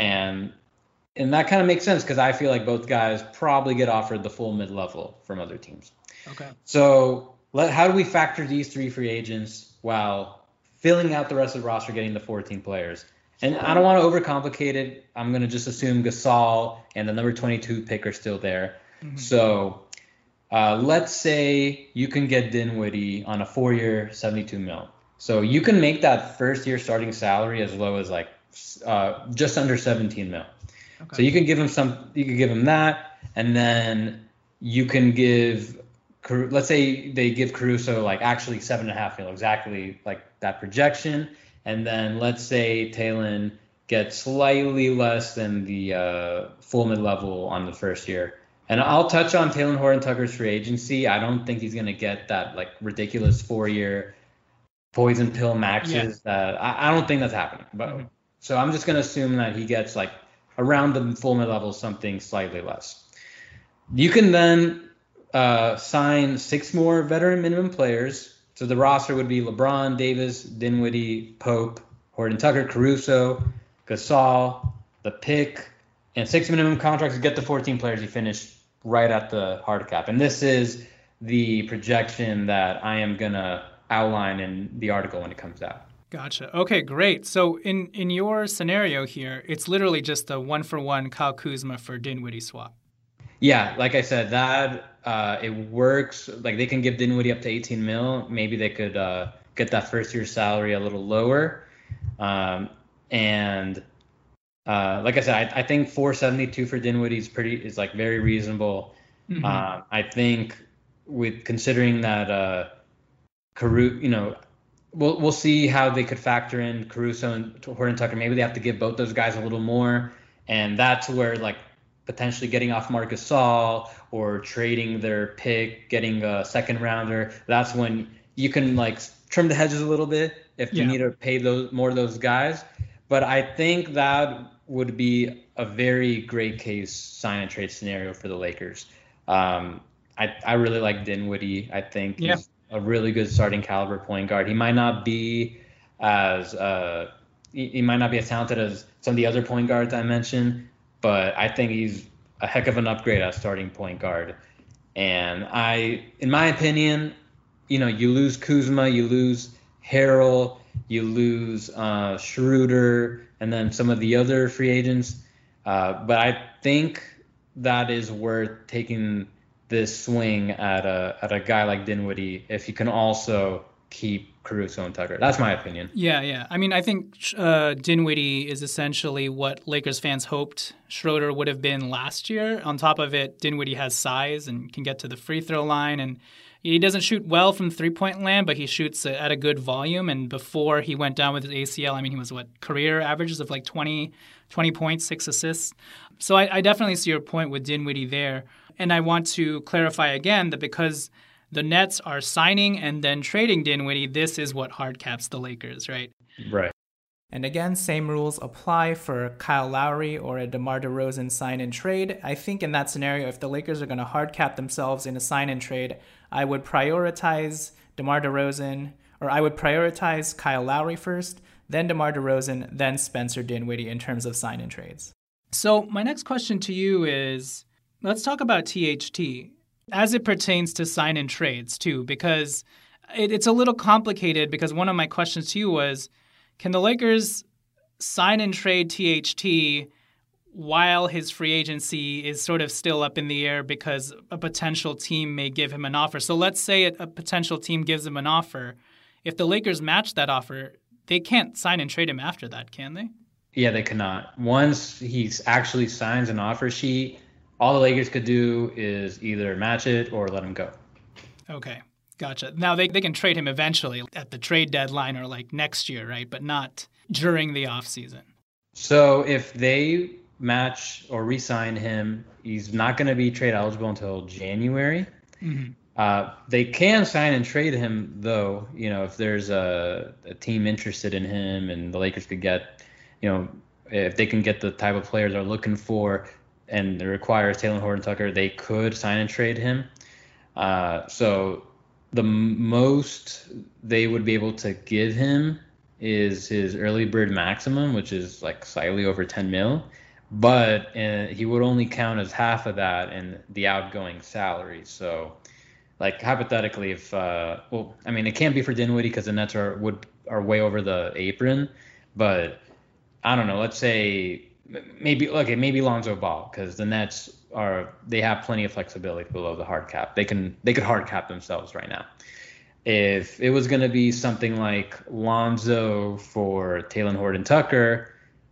And that kind of makes sense because I feel like both guys probably get offered the full mid-level from other teams. Okay. So how do we factor these three free agents while filling out the rest of the roster, getting the 14 players? And I don't want to overcomplicate it. I'm going to just assume Gasol and the number 22 pick are still there. Mm-hmm. So let's say you can get Dinwiddie on a 4-year, $72 million. So you can make that first-year starting salary as low as like just under $17 million. Okay. So you can give him that, and then you can give. Let's say they give Caruso like actually $7.5 million, exactly like that projection. And then let's say Talen gets slightly less than the full mid-level on the first year. And I'll touch on Talen Horton-Tucker's free agency. I don't think he's going to get that like ridiculous 4-year poison pill maxes. That I don't think that's happening. But so I'm just going to assume that he gets like around the full mid-level, something slightly less. You can then sign 6 more veteran minimum players. So the roster would be LeBron, Davis, Dinwiddie, Pope, Horton-Tucker, Caruso, Gasol, the pick, and 6 minimum contracts to get the 14 players. You finish right at the hard cap. And this is the projection that I am going to outline in the article when it comes out. Gotcha. Okay, great. So in your scenario here, it's literally just a 1-for-1 Kyle Kuzma for Dinwiddie swap. Yeah, like I said, that it works. Like they can give Dinwiddie up to 18 mil. Maybe they could get that first year salary a little lower. Like I said, I think 472 for Dinwiddie is like very reasonable. Mm-hmm. I think with considering that we'll see how they could factor in Caruso and Horton-Tucker. Maybe they have to give both those guys a little more, and that's where like potentially getting off Marc Gasol or trading their pick, getting a second rounder. That's when you can like trim the hedges a little bit if you need to pay more of those guys. But I think that would be a very great case sign and trade scenario for the Lakers. I really like Dinwiddie. I think he's a really good starting caliber point guard. He might not be as talented as some of the other point guards I mentioned, but I think he's a heck of an upgrade as starting point guard. And in my opinion, you lose Kuzma, you lose Harrell, you lose Schroeder, and then some of the other free agents. But I think that is worth taking this swing at a guy like Dinwiddie if you can also keep Caruso and Tucker. That's my opinion. Yeah. I mean, I think Dinwiddie is essentially what Lakers fans hoped Schroeder would have been last year. On top of it, Dinwiddie has size and can get to the free throw line, and he doesn't shoot well from three-point land, but he shoots at a good volume. And before he went down with his ACL, I mean, he was career averages of like 20 points, 6 assists. So I definitely see your point with Dinwiddie there. And I want to clarify again that because the Nets are signing and then trading Dinwiddie, this is what hard caps the Lakers, right? Right. And again, same rules apply for Kyle Lowry or a DeMar DeRozan sign and trade. I think in that scenario, if the Lakers are going to hard cap themselves in a sign and trade, I would prioritize DeMar DeRozan, or I would prioritize Kyle Lowry first, then DeMar DeRozan, then Spencer Dinwiddie in terms of sign and trades. So my next question to you is, let's talk about THT as it pertains to sign and trades too, because it's a little complicated, because one of my questions to you was, can the Lakers sign and trade THT while his free agency is sort of still up in the air because a potential team may give him an offer? So let's say a potential team gives him an offer. If the Lakers match that offer, they can't sign and trade him after that, can they? Yeah, they cannot. Once he actually signs an offer sheet, all the Lakers could do is either match it or let him go. Okay. Gotcha. Now, they can trade him eventually at the trade deadline or like next year, right? But not during the offseason. So if they match or re-sign him, he's not going to be trade eligible until January. Mm-hmm. They can sign and trade him, though, if there's a team interested in him and the Lakers could get, if they can get the type of players they're looking for and it requires Talen Horton-Tucker, they could sign and trade him. So the most they would be able to give him is his early bird maximum, which is like slightly over 10 mil, but he would only count as half of that in the outgoing salary. So like hypothetically, if it can't be for Dinwiddie because the Nets are way over the apron, but I don't know, let's say maybe Lonzo Ball, because the Nets they have plenty of flexibility below the hard cap. They could hard cap themselves right now. If it was going to be something like Lonzo for Talen Horton-Tucker,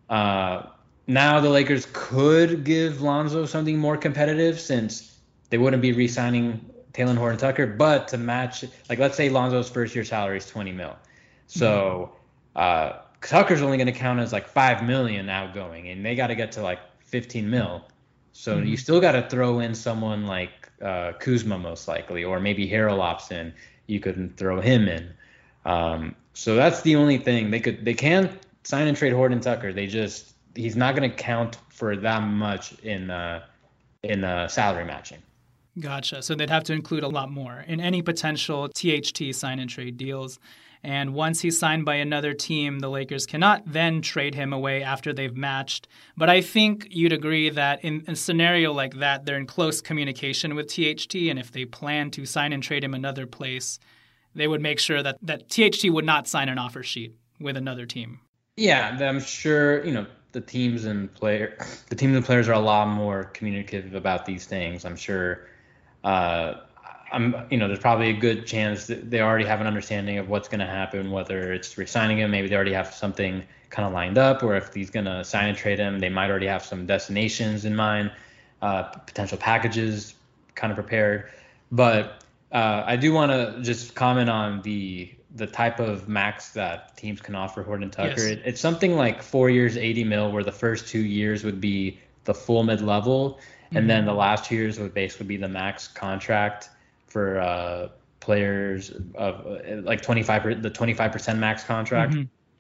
now the Lakers could give Lonzo something more competitive since they wouldn't be re-signing Talen Horton-Tucker, but to match, like let's say Lonzo's first year salary is 20 mil. So Tucker's only going to count as like 5 million outgoing, and they got to get to like 15 mil. So you still got to throw in someone like Kuzma most likely, or maybe Harold opts in. You could throw him in. So that's the only thing they can sign and trade Horton-Tucker. He's not going to count for that much in salary matching. Gotcha. So they'd have to include a lot more in any potential THT sign and trade deals. And once he's signed by another team, the Lakers cannot then trade him away after they've matched. But I think you'd agree that in a scenario like that, they're in close communication with THT. And if they plan to sign and trade him another place, they would make sure that THT would not sign an offer sheet with another team. Yeah, I'm sure, the teams and players are a lot more communicative about these things. I'm sure there's probably a good chance that they already have an understanding of what's going to happen, whether it's resigning him, maybe they already have something kind of lined up, or if he's going to sign and trade him, they might already have some destinations in mind, potential packages kind of prepared. But I do want to just comment on the type of max that teams can offer Horton-Tucker. Yes. It's something like 4 years, 80 mil, where the first 2 years would be the full mid-level, and then the last 2 years would basically be the max contract for players of like 25% max contract.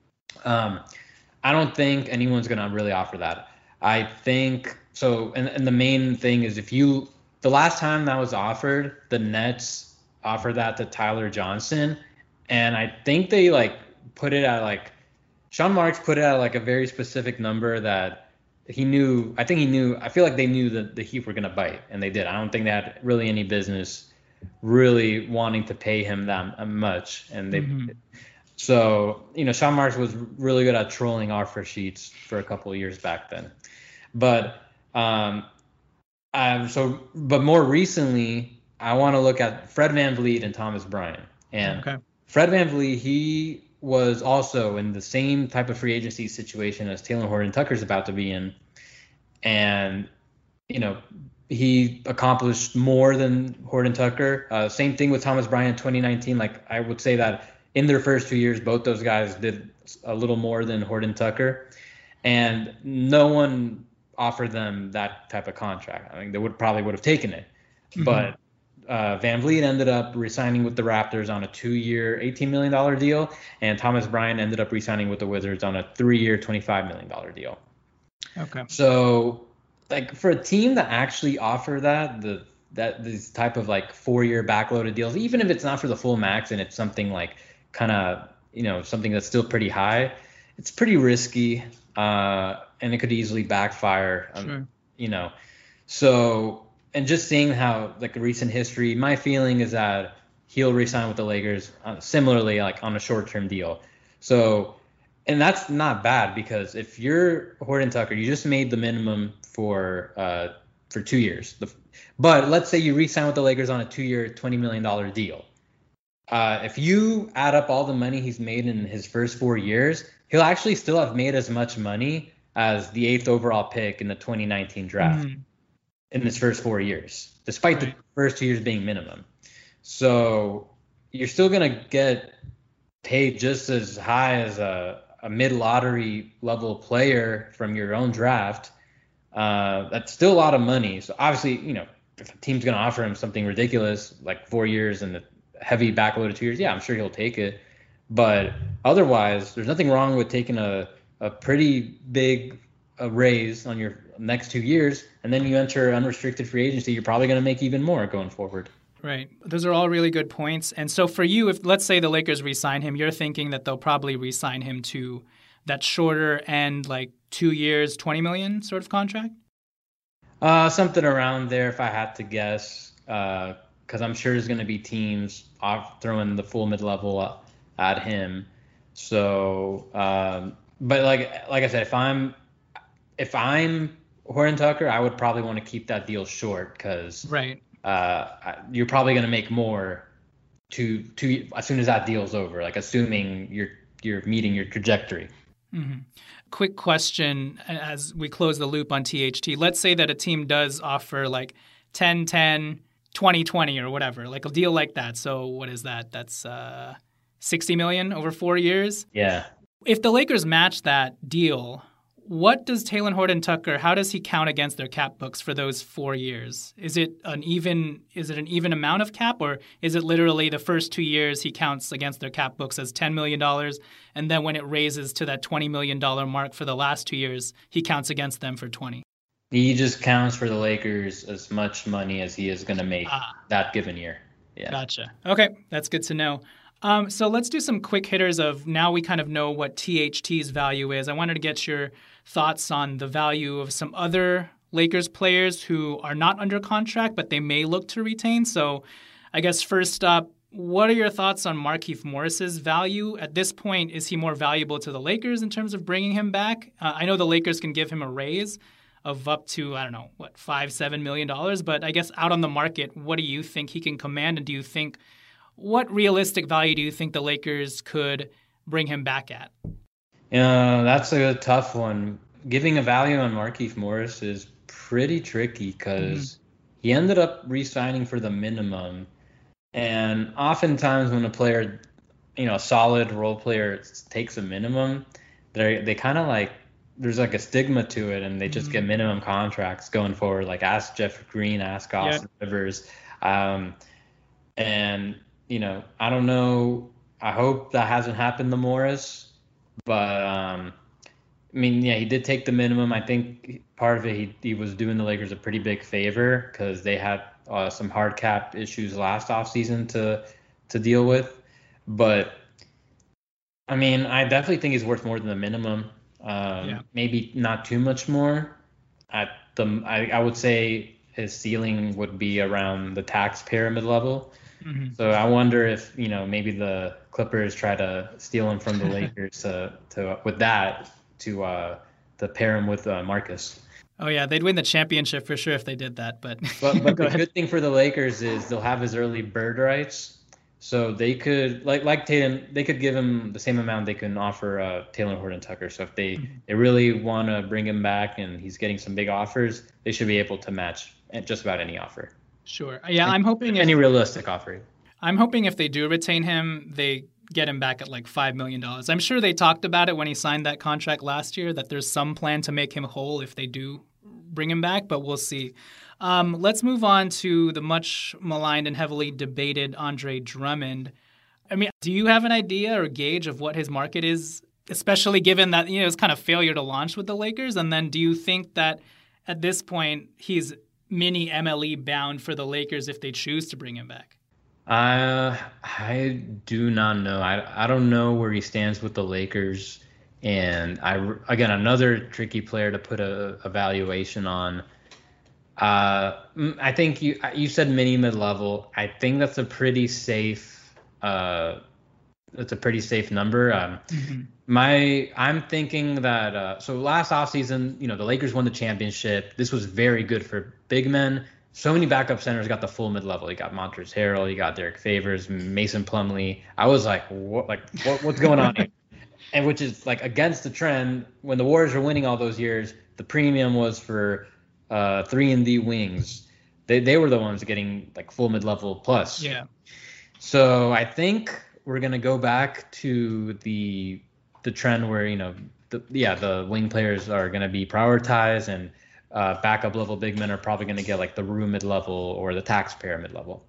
I don't think anyone's going to really offer that. I think so. And the main thing is the last time that was offered, the Nets offered that to Tyler Johnson. And I think they put it at Sean Marks put it at a very specific number that he knew. I feel like they knew that the Heat were going to bite, and they did. I don't think they had really any business really wanting to pay him that much. And they, so, Sean Marks was really good at trolling offer sheets for a couple of years back then. But, but more recently, I want to look at Fred VanVleet and Thomas Bryant. And Fred VanVleet, he was also in the same type of free agency situation as Talen Horton-Tucker's about to be in. And, he accomplished more than Horton-Tucker. Same thing with Thomas Bryant in 2019. I would say that in their first 2 years, both those guys did a little more than Horton-Tucker. And no one offered them that type of contract. I mean, they probably would have taken it. But Van Vliet ended up re-signing with the Raptors on a 2-year, $18 million deal, and Thomas Bryant ended up re-signing with the Wizards on a 3-year, $25 million deal. Okay. So, like, for a team that actually offer this type of like 4-year backloaded deals, even if it's not for the full max and it's something like kind of, something that's still pretty high, it's pretty risky, and it could easily backfire. Sure. So, and just seeing how like recent history, my feeling is that he'll re-sign with the Lakers similarly, like on a short-term deal. So, and that's not bad, because if you're Horton Tucker, you just made the minimum for 2 years. But let's say you re-sign with the Lakers on a 2-year, $20 million deal. If you add up all the money he's made in his first 4 years, he'll actually still have made as much money as the 8th overall pick in the 2019 draft in his first 4 years, despite the first 2 years being minimum. So you're still going to get paid just as high as a mid-lottery level player from your own draft. That's still a lot of money. So obviously, if a team's going to offer him something ridiculous like 4 years and the heavy backloaded 2 years, yeah, I'm sure he'll take it. But otherwise, there's nothing wrong with taking a pretty big raise on your next 2 years, and then you enter unrestricted free agency. You're probably going to make even more going forward. Right. Those are all really good points. And so for you, if let's say the Lakers re-sign him, you're thinking that they'll probably re-sign him to that shorter end, like 2 years, $20 million sort of contract? Something around there, if I had to guess, because I'm sure there's going to be teams throwing the full mid-level at him. So, but like I said, if I'm Horton Tucker, I would probably want to keep that deal short, because you're probably going to make more to as soon as that deal's over, like assuming you're meeting your trajectory. Mm-hmm. Quick question as we close the loop on THT. Let's say that a team does offer like 10-10, 20-20 or whatever, like a deal like that. So what is that? That's $60 million over 4 years? Yeah. If the Lakers match that deal, what does Talen Horton-Tucker, how does he count against their cap books for those 4 years? Is it an even amount of cap, or is it literally the first 2 years he counts against their cap books as $10 million, and then when it raises to that $20 million mark for the last 2 years, he counts against them for 20? He just counts for the Lakers as much money as he is going to make that given year. Yeah. Gotcha. Okay, that's good to know. So let's do some quick hitters of now we kind of know what THT's value is. I wanted to get your thoughts on the value of some other Lakers players who are not under contract, but they may look to retain. So I guess first up, what are your thoughts on Markieff Morris's value? At this point, is he more valuable to the Lakers in terms of bringing him back? I know the Lakers can give him a raise of up to, $5-7 million. But I guess out on the market, what do you think he can command? And what realistic value do you think the Lakers could bring him back at? That's a tough one. Giving a value on Markieff Morris is pretty tricky, because he ended up re-signing for the minimum. And oftentimes when a player, a solid role player takes a minimum, they kind of like, there's like a stigma to it, and they just get minimum contracts going forward. Like ask Jeff Green, ask Austin Rivers. And, I don't know. I hope that hasn't happened to Morris. But, he did take the minimum. I think part of it, he was doing the Lakers a pretty big favor, because they had some hard cap issues last offseason to deal with. But, I definitely think he's worth more than the minimum. Maybe not too much more. I would say his ceiling would be around the tax pyramid level. Mm-hmm. So I wonder if, maybe the Clippers try to steal him from the Lakers to pair him with Marcus. Oh, yeah, they'd win the championship for sure if they did that. But the good thing for the Lakers is they'll have his early bird rights. So they could, like Tatum, they could give him the same amount they can offer Talen Horton-Tucker. So if they really want to bring him back and he's getting some big offers, they should be able to match just about any offer. Sure. Yeah, I'm hoping any realistic offer. I'm hoping if they do retain him, they get him back at like $5 million. I'm sure they talked about it when he signed that contract last year, that there's some plan to make him whole if they do bring him back, but we'll see. Let's move on to the much maligned and heavily debated Andre Drummond. I mean, do you have an idea or gauge of what his market is, especially given that, you know, it's kind of failure to launch with the Lakers? And then do you think that at this point he's mini MLE bound for the Lakers if they choose to bring him back? I do not know. I don't know where he stands with the Lakers. And again, another tricky player to put a valuation on. I think you said mini mid-level. I think that's a pretty safe number. I'm thinking that so last offseason, you know, the Lakers won the championship. This was very good for big men. So many backup centers got the full mid-level. You got Montrezl Harrell, you got Derek Favors, Mason Plumlee. I was like, what's going on here? And which is like against the trend. When the Warriors were winning all those years, the premium was for 3-and-D wings. They were the ones getting like full mid-level plus. Yeah. So I think we're gonna go back to the trend where, you know, the wing players are gonna be prioritized, and backup level big men are probably gonna get like the Rue mid-level or the taxpayer mid-level.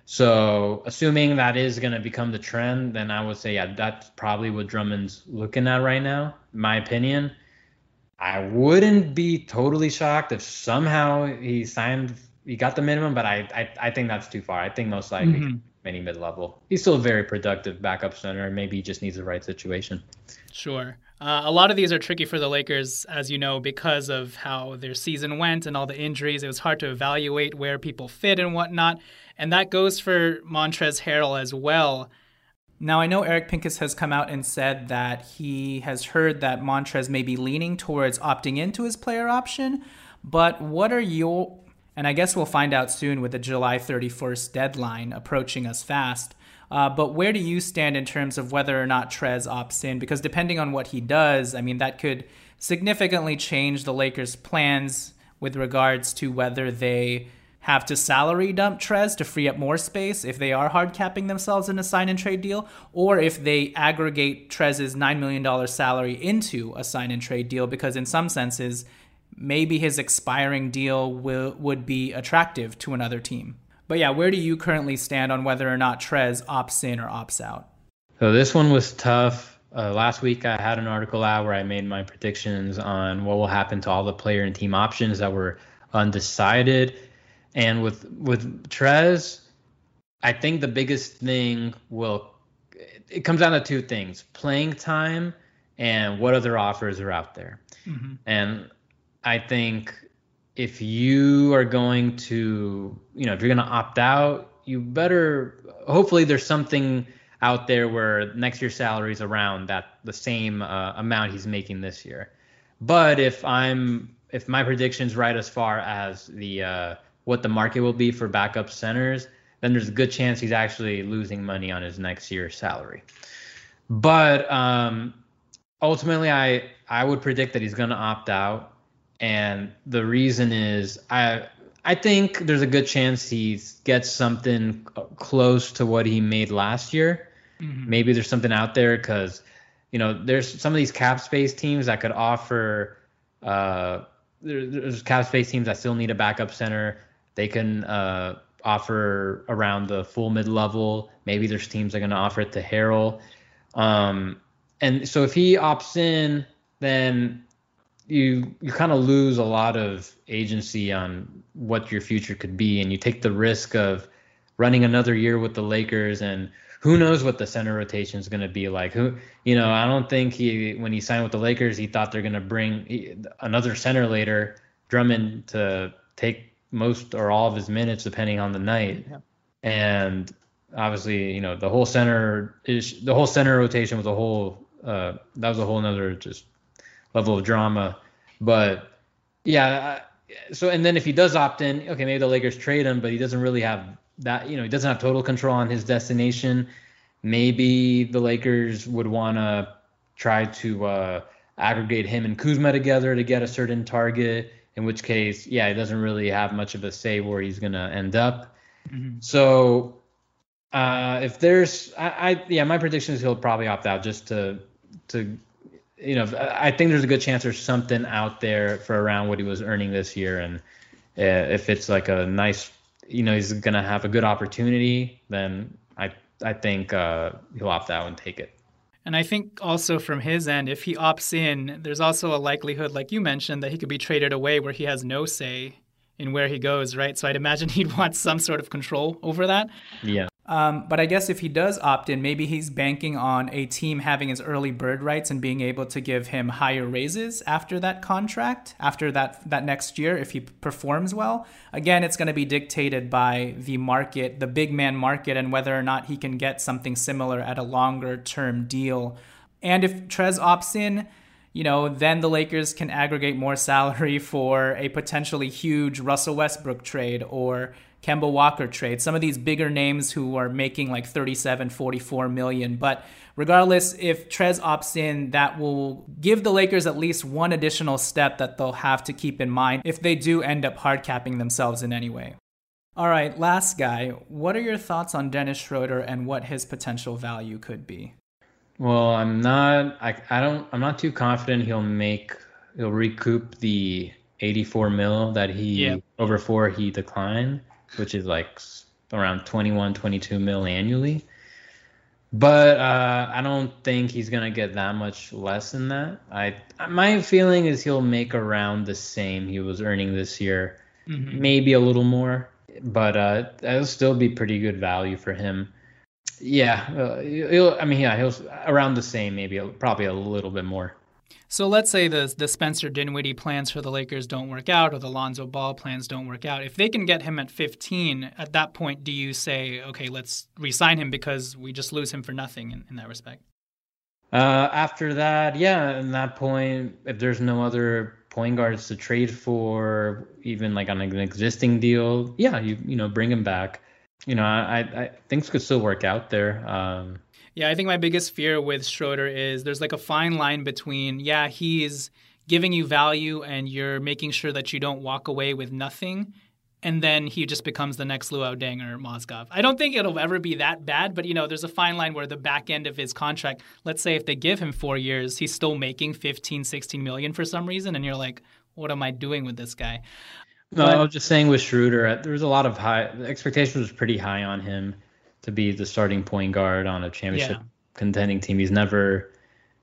So assuming that is going to become the trend, then I would say, yeah, that's probably what Drummond's looking at right now, in my opinion. I wouldn't be totally shocked if somehow he got the minimum, but I think that's too far. I think most likely many mid-level. He's still a very productive backup center. Maybe he just needs the right situation. Sure. A lot of these are tricky for the Lakers, as you know, because of how their season went and all the injuries. It was hard to evaluate where people fit and whatnot. And that goes for Montrezl Harrell as well. Now, I know Eric Pincus has come out and said that he has heard that Montrez may be leaning towards opting into his player option, but what are your... And I guess we'll find out soon with the July 31st deadline approaching us fast. But where do you stand in terms of whether or not Trez opts in? Because depending on what he does, I mean, that could significantly change the Lakers' plans with regards to whether they have to salary dump Trez to free up more space if they are hard capping themselves in a sign and trade deal, or if they aggregate Trez's $9 million salary into a sign and trade deal, because in some senses, maybe his expiring deal would be attractive to another team. But yeah, where do you currently stand on whether or not Trez opts in or opts out? So this one was tough. Last week I had an article out where I made my predictions on what will happen to all the player and team options that were undecided. And with Trez, I think the biggest thing it comes down to two things: playing time and what other offers are out there. Mm-hmm. And I think if you are going to, if you're going to opt out, you better, hopefully there's something out there where next year's salary is around the same amount he's making this year. But if my prediction's right as far as what the market will be for backup centers, then there's a good chance he's actually losing money on his next year's salary. But ultimately, I would predict that he's going to opt out. And the reason is I think there's a good chance he gets something close to what he made last year. Mm-hmm. Maybe there's something out there because, there's some of these cap space teams that could offer there's cap space teams that still need a backup center. They can offer around the full mid-level. Maybe there's teams that are going to offer it to Harrell. And so if he opts in, then you kind of lose a lot of agency on what your future could be, and you take the risk of running another year with the Lakers, and who knows what the center rotation is going to be like. I don't think when he signed with the Lakers, he thought they're going to bring another center later, Drummond, to take most or all of his minutes depending on the night. Yeah. And obviously, the whole center rotation was that was a whole nother just level of drama. But yeah, so, and then if he does opt in, okay, maybe the Lakers trade him, but he doesn't really have that, he doesn't have total control on his destination. Maybe the Lakers would want to try to aggregate him and Kuzma together to get a certain target, in which case, yeah, he doesn't really have much of a say where he's going to end up. Mm-hmm. So if there's, my prediction is he'll probably opt out just to I think there's a good chance there's something out there for around what he was earning this year. And if it's like a nice, he's going to have a good opportunity, then I think he'll opt out and take it. And I think also from his end, if he opts in, there's also a likelihood, like you mentioned, that he could be traded away where he has no say in where he goes, right? So I'd imagine he'd want some sort of control over that. Yeah. But I guess if he does opt in, maybe he's banking on a team having his early bird rights and being able to give him higher raises after that contract, after that next year, if he performs well. Again, it's going to be dictated by the market, the big man market, and whether or not he can get something similar at a longer term deal. And if Trez opts in, then the Lakers can aggregate more salary for a potentially huge Russell Westbrook trade or Kemba Walker trade, some of these bigger names who are making like 37, 44 million. But regardless, if Trez opts in, that will give the Lakers at least one additional step that they'll have to keep in mind if they do end up hard capping themselves in any way. All right, last guy, what are your thoughts on Dennis Schroeder and what his potential value could be? Well, I'm not too confident he'll recoup the 84 mil that over 4 he declined, which is like around 21, 22 mil annually. But I don't think he's going to get that much less than that. My feeling is he'll make around the same he was earning this year, maybe a little more, but that'll still be pretty good value for him. Yeah, he'll around the same, maybe probably a little bit more. So let's say the Spencer Dinwiddie plans for the Lakers don't work out or the Lonzo Ball plans don't work out. If they can get him at 15, at that point, do you say, okay, let's re-sign him because we just lose him for nothing in that respect? After that, yeah, at that point, if there's no other point guards to trade for, even like on an existing deal, yeah, you bring him back. I things could still work out there. Yeah, I think my biggest fear with Schroeder is there's like a fine line between, he's giving you value and you're making sure that you don't walk away with nothing, and then he just becomes the next Luol Deng or Mozgov. I don't think it'll ever be that bad, but there's a fine line where the back end of his contract, let's say if they give him 4 years, he's still making 15, 16 million for some reason, and you're like, what am I doing with this guy? No, I was just saying with Schroeder, there was a lot of the expectation was pretty high on him to be the starting point guard on a championship contending team. He's never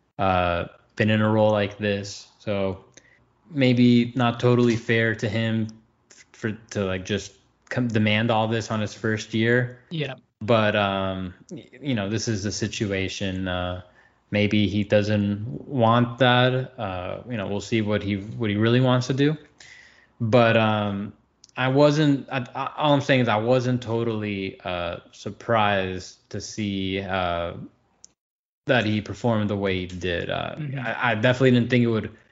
been in a role like this, so maybe not totally fair to him to like just demand all this on his first year. Yeah. But this is the situation. Maybe he doesn't want that. We'll see what he really wants to do. But all I'm saying is I wasn't totally surprised to see that he performed the way he did. I definitely didn't think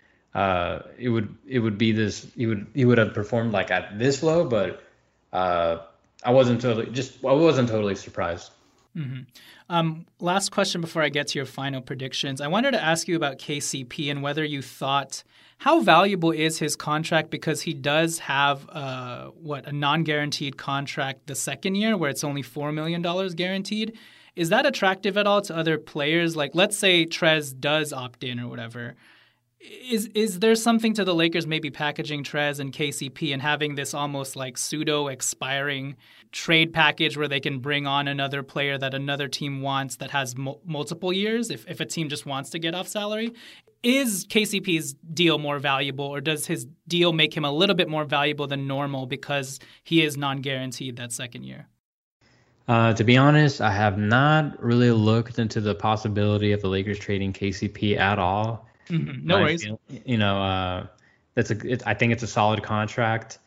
it would be this. He would have performed like at this low, but I wasn't totally surprised. Last question before I get to your final predictions. I wanted to ask you about KCP and whether you thought how valuable is his contract, because he does have a non-guaranteed contract the second year where it's only $4 million guaranteed. Is that attractive at all to other players? Like, let's say Trez does opt in or whatever. Is there something to the Lakers maybe packaging Trez and KCP and having this almost like pseudo-expiring trade package where they can bring on another player that another team wants that has multiple years if a team just wants to get off salary? Is KCP's deal more valuable, or does his deal make him a little bit more valuable than normal because he is non-guaranteed that second year? To be honest, I have not really looked into the possibility of the Lakers trading KCP at all. No worries. I think it's a solid contract,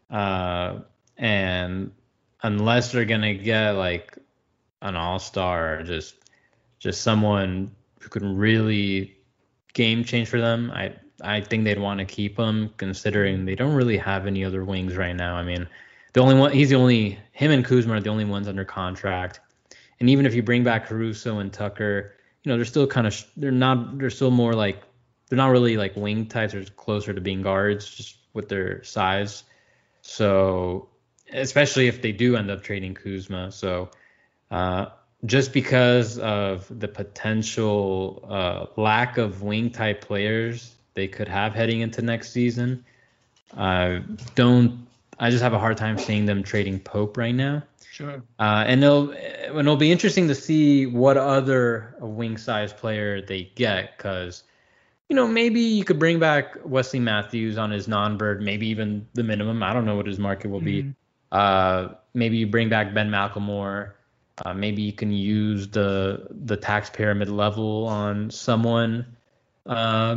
and unless they're gonna get like an all-star or just someone who can really game change for them, I think they'd want to keep him, considering they don't really have any other wings right now. I mean, him and Kuzma are the only ones under contract, and even if you bring back Caruso and Tucker, they're still they're not really like wing types. They're closer to being guards just with their size. So especially if they do end up trading Kuzma. So just because of the potential lack of wing type players they could have heading into next season. I just have a hard time seeing them trading Pope right now. Sure. And it'll be interesting to see what other wing size player they get, because maybe you could bring back Wesley Matthews on his non-bird, maybe even the minimum. I don't know what his market will be. Maybe you bring back Ben McLemore. Maybe you can use the taxpayer mid-level on someone. I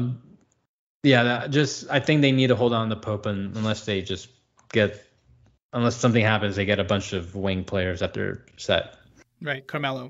think they need to hold on to Pope unless something happens, they get a bunch of wing players at their set. Right, Carmelo.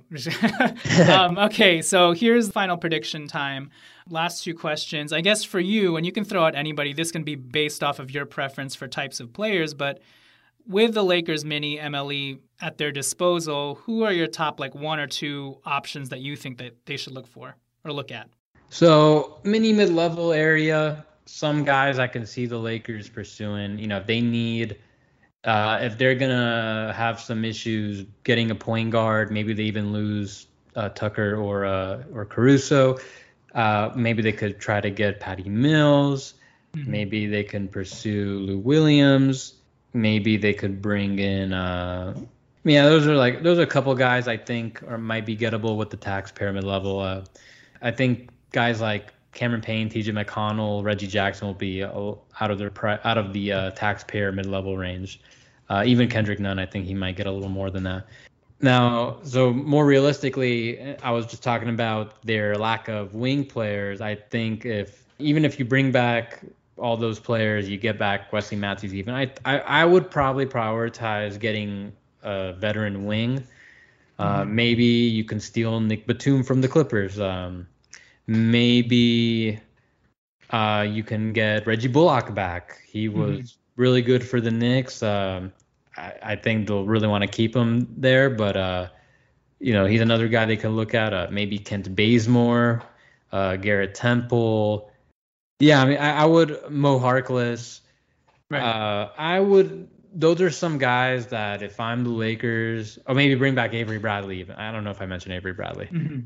Okay, so here's final prediction time. Last two questions. I guess for you, and you can throw out anybody, this can be based off of your preference for types of players, but with the Lakers mini MLE at their disposal, who are your top one or two options that you think that they should look for or look at? So mini mid-level area, some guys I can see the Lakers pursuing. If they need, if they're gonna have some issues getting a point guard, maybe they even lose Tucker or Caruso. Maybe they could try to get Patty Mills. Mm-hmm. Maybe they can pursue Lou Williams. Maybe they could bring in. Those are a couple guys I think might be gettable with the tax pyramid level. I think guys like Cameron Payne, T.J. McConnell, Reggie Jackson will be out of the taxpayer mid-level range. Even Kendrick Nunn, I think he might get a little more than that. Now, so more realistically, I was just talking about their lack of wing players. I think even if you bring back all those players, you get back Wesley Matthews even, I would probably prioritize getting a veteran wing. Maybe you can steal Nick Batum from the Clippers. Maybe you can get Reggie Bullock back. He was really good for the Knicks. I think they'll really want to keep him there, but he's another guy they can look at. Maybe Kent Bazemore, Garrett Temple. Yeah, I would Mo Harkless. Right. I would. Those are some guys that if I'm the Lakers, or maybe bring back Avery Bradley. Even. I don't know if I mentioned Avery Bradley. Mm-hmm.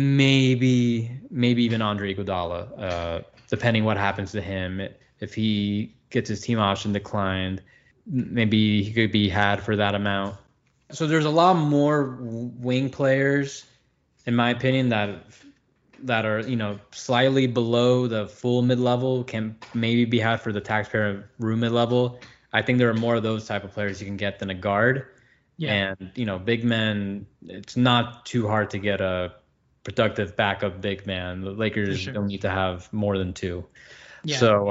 Maybe even Andre Iguodala, depending what happens to him. If he gets his team option declined, maybe he could be had for that amount. So there's a lot more wing players, in my opinion, that are slightly below the full mid-level, can maybe be had for the taxpayer room mid-level. I think there are more of those type of players you can get than a guard. Yeah. And big men, it's not too hard to get a productive backup big man. The Lakers don't need to have more than two. Yeah. So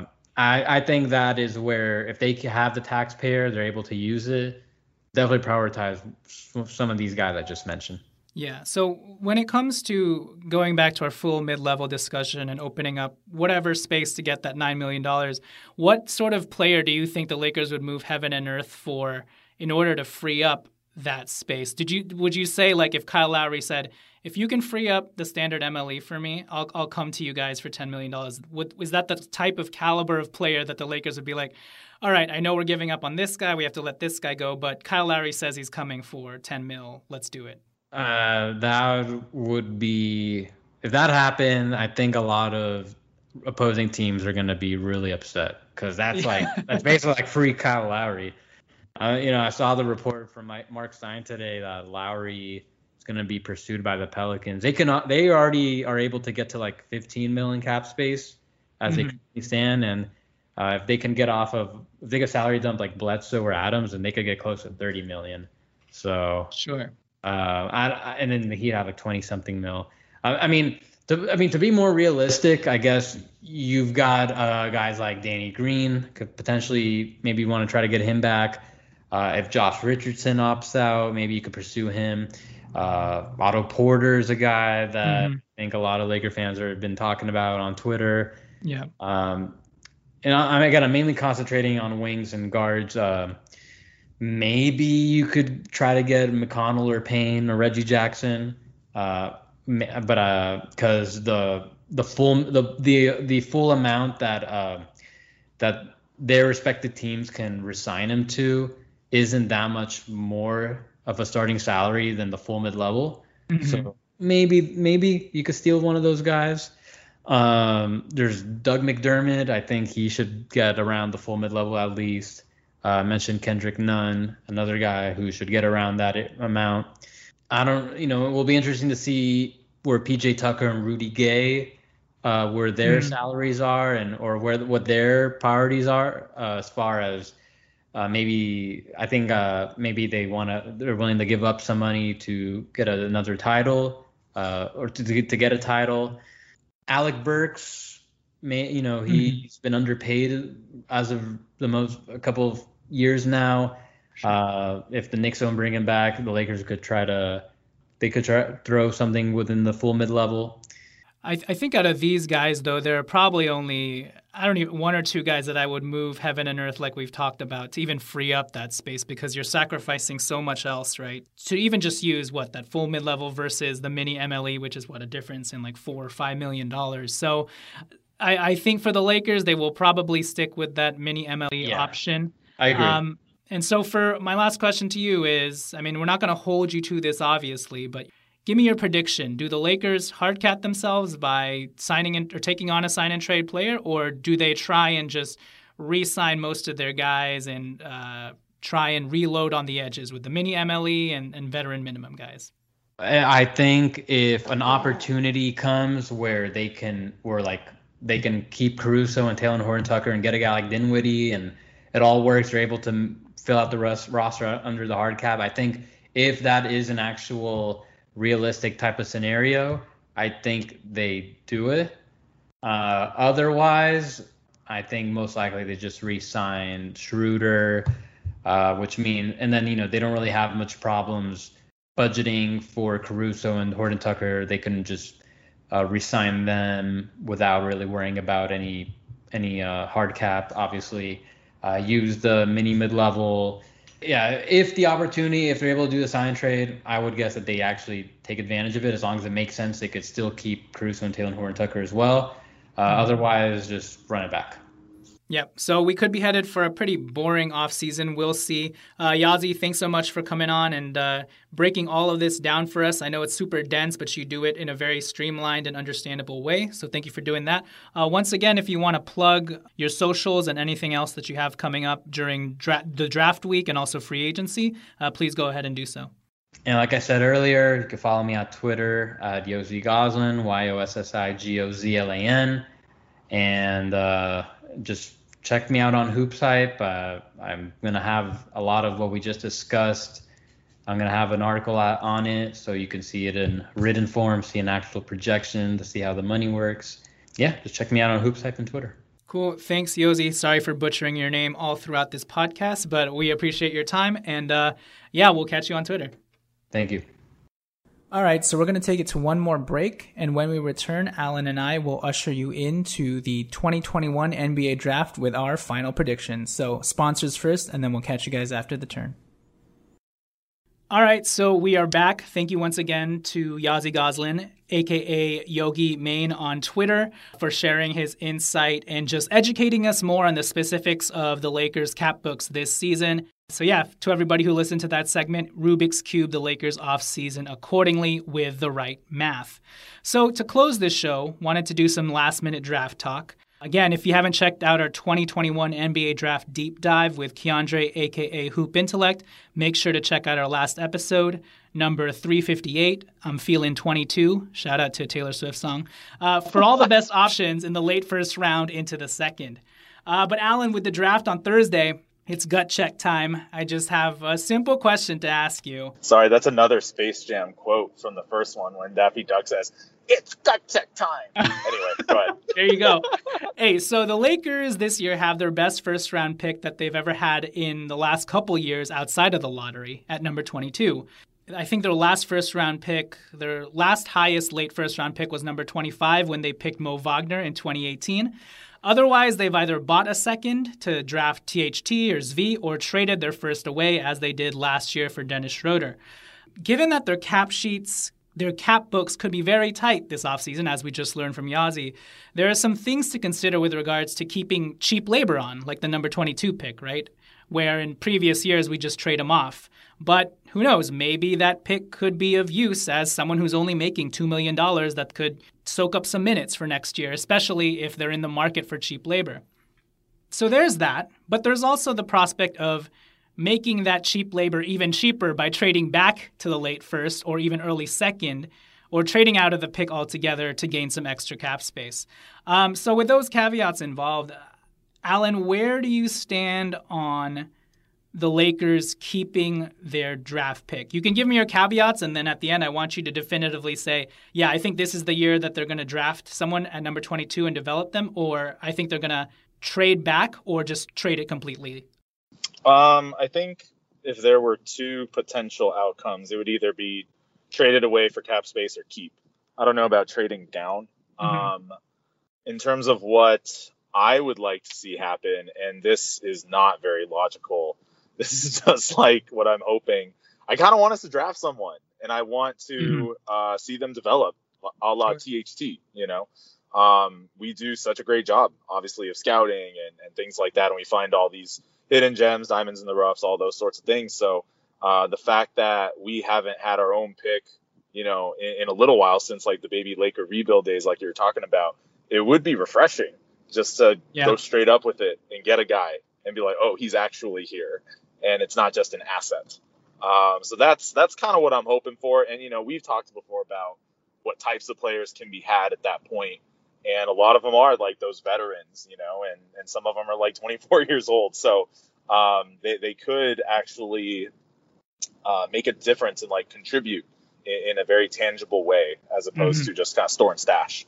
I think that is where, if they have the taxpayer, they're able to use it. Definitely prioritize some of these guys I just mentioned. Yeah. So when it comes to going back to our full mid-level discussion and opening up whatever space to get that $9 million, what sort of player do you think the Lakers would move heaven and earth for in order to free up that space? Would you say, if Kyle Lowry said, if you can free up the standard MLE for me, I'll come to you guys for $10 million. Was that the type of caliber of player that the Lakers would be like, all right, I know we're giving up on this guy, we have to let this guy go, but Kyle Lowry says he's coming for 10 mil, let's do it? That would be, if that happened, I think a lot of opposing teams are going to be really upset, because that's that's basically like free Kyle Lowry. I saw the report from Mark Stein today that Lowry is going to be pursued by the Pelicans. They already are able to get to 15 million cap space as they stand, and if they can get if they get salary dump like Bledsoe or Adams, then they could get close to 30 million. So sure. And then he'd have 20-something mil. To be more realistic, I guess you've got guys like Danny Green, could potentially maybe want to try to get him back. If Josh Richardson opts out, maybe you could pursue him. Otto Porter is a guy that I think a lot of Laker fans have been talking about on Twitter. Yeah. And I'm mainly concentrating on wings and guards. Maybe you could try to get McConnell or Payne or Reggie Jackson, but because the full amount that their respective teams can resign him to isn't that much more of a starting salary than the full mid-level. So maybe you could steal one of those guys. There's Doug McDermott. I think he should get around the full mid-level at least. I mentioned Kendrick Nunn, another guy who should get around that amount. It will be interesting to see where PJ Tucker and Rudy Gay, where their salaries are or what their priorities are, as far as maybe they're willing to give up some money to get another title, or to get a title. Alec Burks, he's been underpaid as of a couple of years now. If the Knicks don't bring him back, the Lakers could try to throw something within the full mid-level. I think out of these guys, though, there are probably only one or two guys that I would move heaven and earth, like we've talked about, to even free up that space, because you're sacrificing so much else, right? To even just use that full mid-level versus the mini MLE, which is a difference in like $4 or $5 million. So I think for the Lakers, they will probably stick with that mini MLE option. I agree. And so for my last question to you is, we're not going to hold you to this, obviously, but give me your prediction. Do the Lakers hard cap themselves by signing in or taking on a sign and trade player, or do they try and just re-sign most of their guys and try and reload on the edges with the mini MLE and veteran minimum guys? I think if an opportunity comes where they can keep Caruso and Taylor Horton-Tucker and get a guy like Dinwiddie and it all works, they're able to fill out the roster under the hard cap. I think if that is an actual realistic type of scenario, I think they do it. Otherwise, I think most likely they just re-sign Schroeder, and then they don't really have much problems budgeting for Caruso and Horton-Tucker. They can just re-sign them without really worrying about any hard cap. Obviously, use the mini mid-level. Yeah, if they're able to do the sign trade, I would guess that they actually take advantage of it. As long as it makes sense, they could still keep Caruso and Taylor Horton-Tucker as well. Otherwise, just run it back. Yep. So we could be headed for a pretty boring offseason. We'll see. Yazi, thanks so much for coming on and breaking all of this down for us. I know it's super dense, but you do it in a very streamlined and understandable way. So thank you for doing that. Once again, if you want to plug your socials and anything else that you have coming up during the draft week and also free agency, please go ahead and do so. And like I said earlier, you can follow me on Twitter at Yossi Gozlan, YOSSIGOZLAN. And just check me out on Hoops Hype. I'm going to have a lot of what we just discussed. I'm going to have an article on it so you can see it in written form, see an actual projection to see how the money works. Yeah, just check me out on Hoops Hype and Twitter. Cool. Thanks, Yossi. Sorry for butchering your name all throughout this podcast, but we appreciate your time. And we'll catch you on Twitter. Thank you. All right, so we're going to take it to one more break, and when we return, Alan and I will usher you into the 2021 NBA Draft with our final predictions. So sponsors first, and then we'll catch you guys after the turn. All right, so we are back. Thank you once again to Yossi Gozlan, a.k.a. Yogi Main on Twitter, for sharing his insight and just educating us more on the specifics of the Lakers cap books this season. So to everybody who listened to that segment, Rubik's Cube the Lakers offseason accordingly with the right math. So to close this show, wanted to do some last-minute draft talk. Again, if you haven't checked out our 2021 NBA Draft Deep Dive with Keandre, a.k.a. Hoop Intellect, make sure to check out our last episode, number 358, I'm Feeling 22, shout out to a Taylor Swift song, for all the best options in the late first round into the second. But Alan, with the draft on Thursday, it's gut check time. I just have a simple question to ask you. Sorry, that's another Space Jam quote from the first one when Daffy Duck says, "It's gut check time." Anyway, go ahead. There you go. Hey, so the Lakers this year have their best first-round pick that they've ever had in the last couple years outside of the lottery at number 22. I think their last first-round pick, their last highest late first-round pick was number 25 when they picked Mo Wagner in 2018. Otherwise, they've either bought a second to draft THT or Zvi or traded their first away as they did last year for Dennis Schroeder. Given that their cap books could be very tight this offseason, as we just learned from Yazi, there are some things to consider with regards to keeping cheap labor on, like the number 22 pick, right? Where in previous years we just trade them off. But who knows? Maybe that pick could be of use as someone who's only making $2 million that could soak up some minutes for next year, especially if they're in the market for cheap labor. So there's that. But there's also the prospect of making that cheap labor even cheaper by trading back to the late first or even early second, or trading out of the pick altogether to gain some extra cap space. So with those caveats involved, Alan, where do you stand on the Lakers keeping their draft pick? You can give me your caveats, and then at the end, I want you to definitively say, yeah, I think this is the year that they're going to draft someone at number 22 and develop them, or I think they're going to trade back or just trade it completely. I think if there were two potential outcomes, it would either be traded away for cap space or keep. I don't know about trading down. In terms of what I would like to see happen, and this is not very logical, this is just like what I'm hoping. I kind of want us to draft someone, and I want to see them develop, a la THT, you know. We do such a great job, obviously, of scouting and things like that, and we find all these hidden gems, diamonds in the roughs, all those sorts of things. So the fact that we haven't had our own pick, you know, in a little while since like the baby Laker rebuild days, like you were talking about, it would be refreshing just to go straight up with it and get a guy and be like, oh, he's actually here, and it's not just an asset. So that's kind of what I'm hoping for. And, you know, we've talked before about what types of players can be had at that point. And a lot of them are like those veterans, you know, and some of them are like 24 years old. So they could actually make a difference and like contribute in a very tangible way as opposed to just kind of store and stash.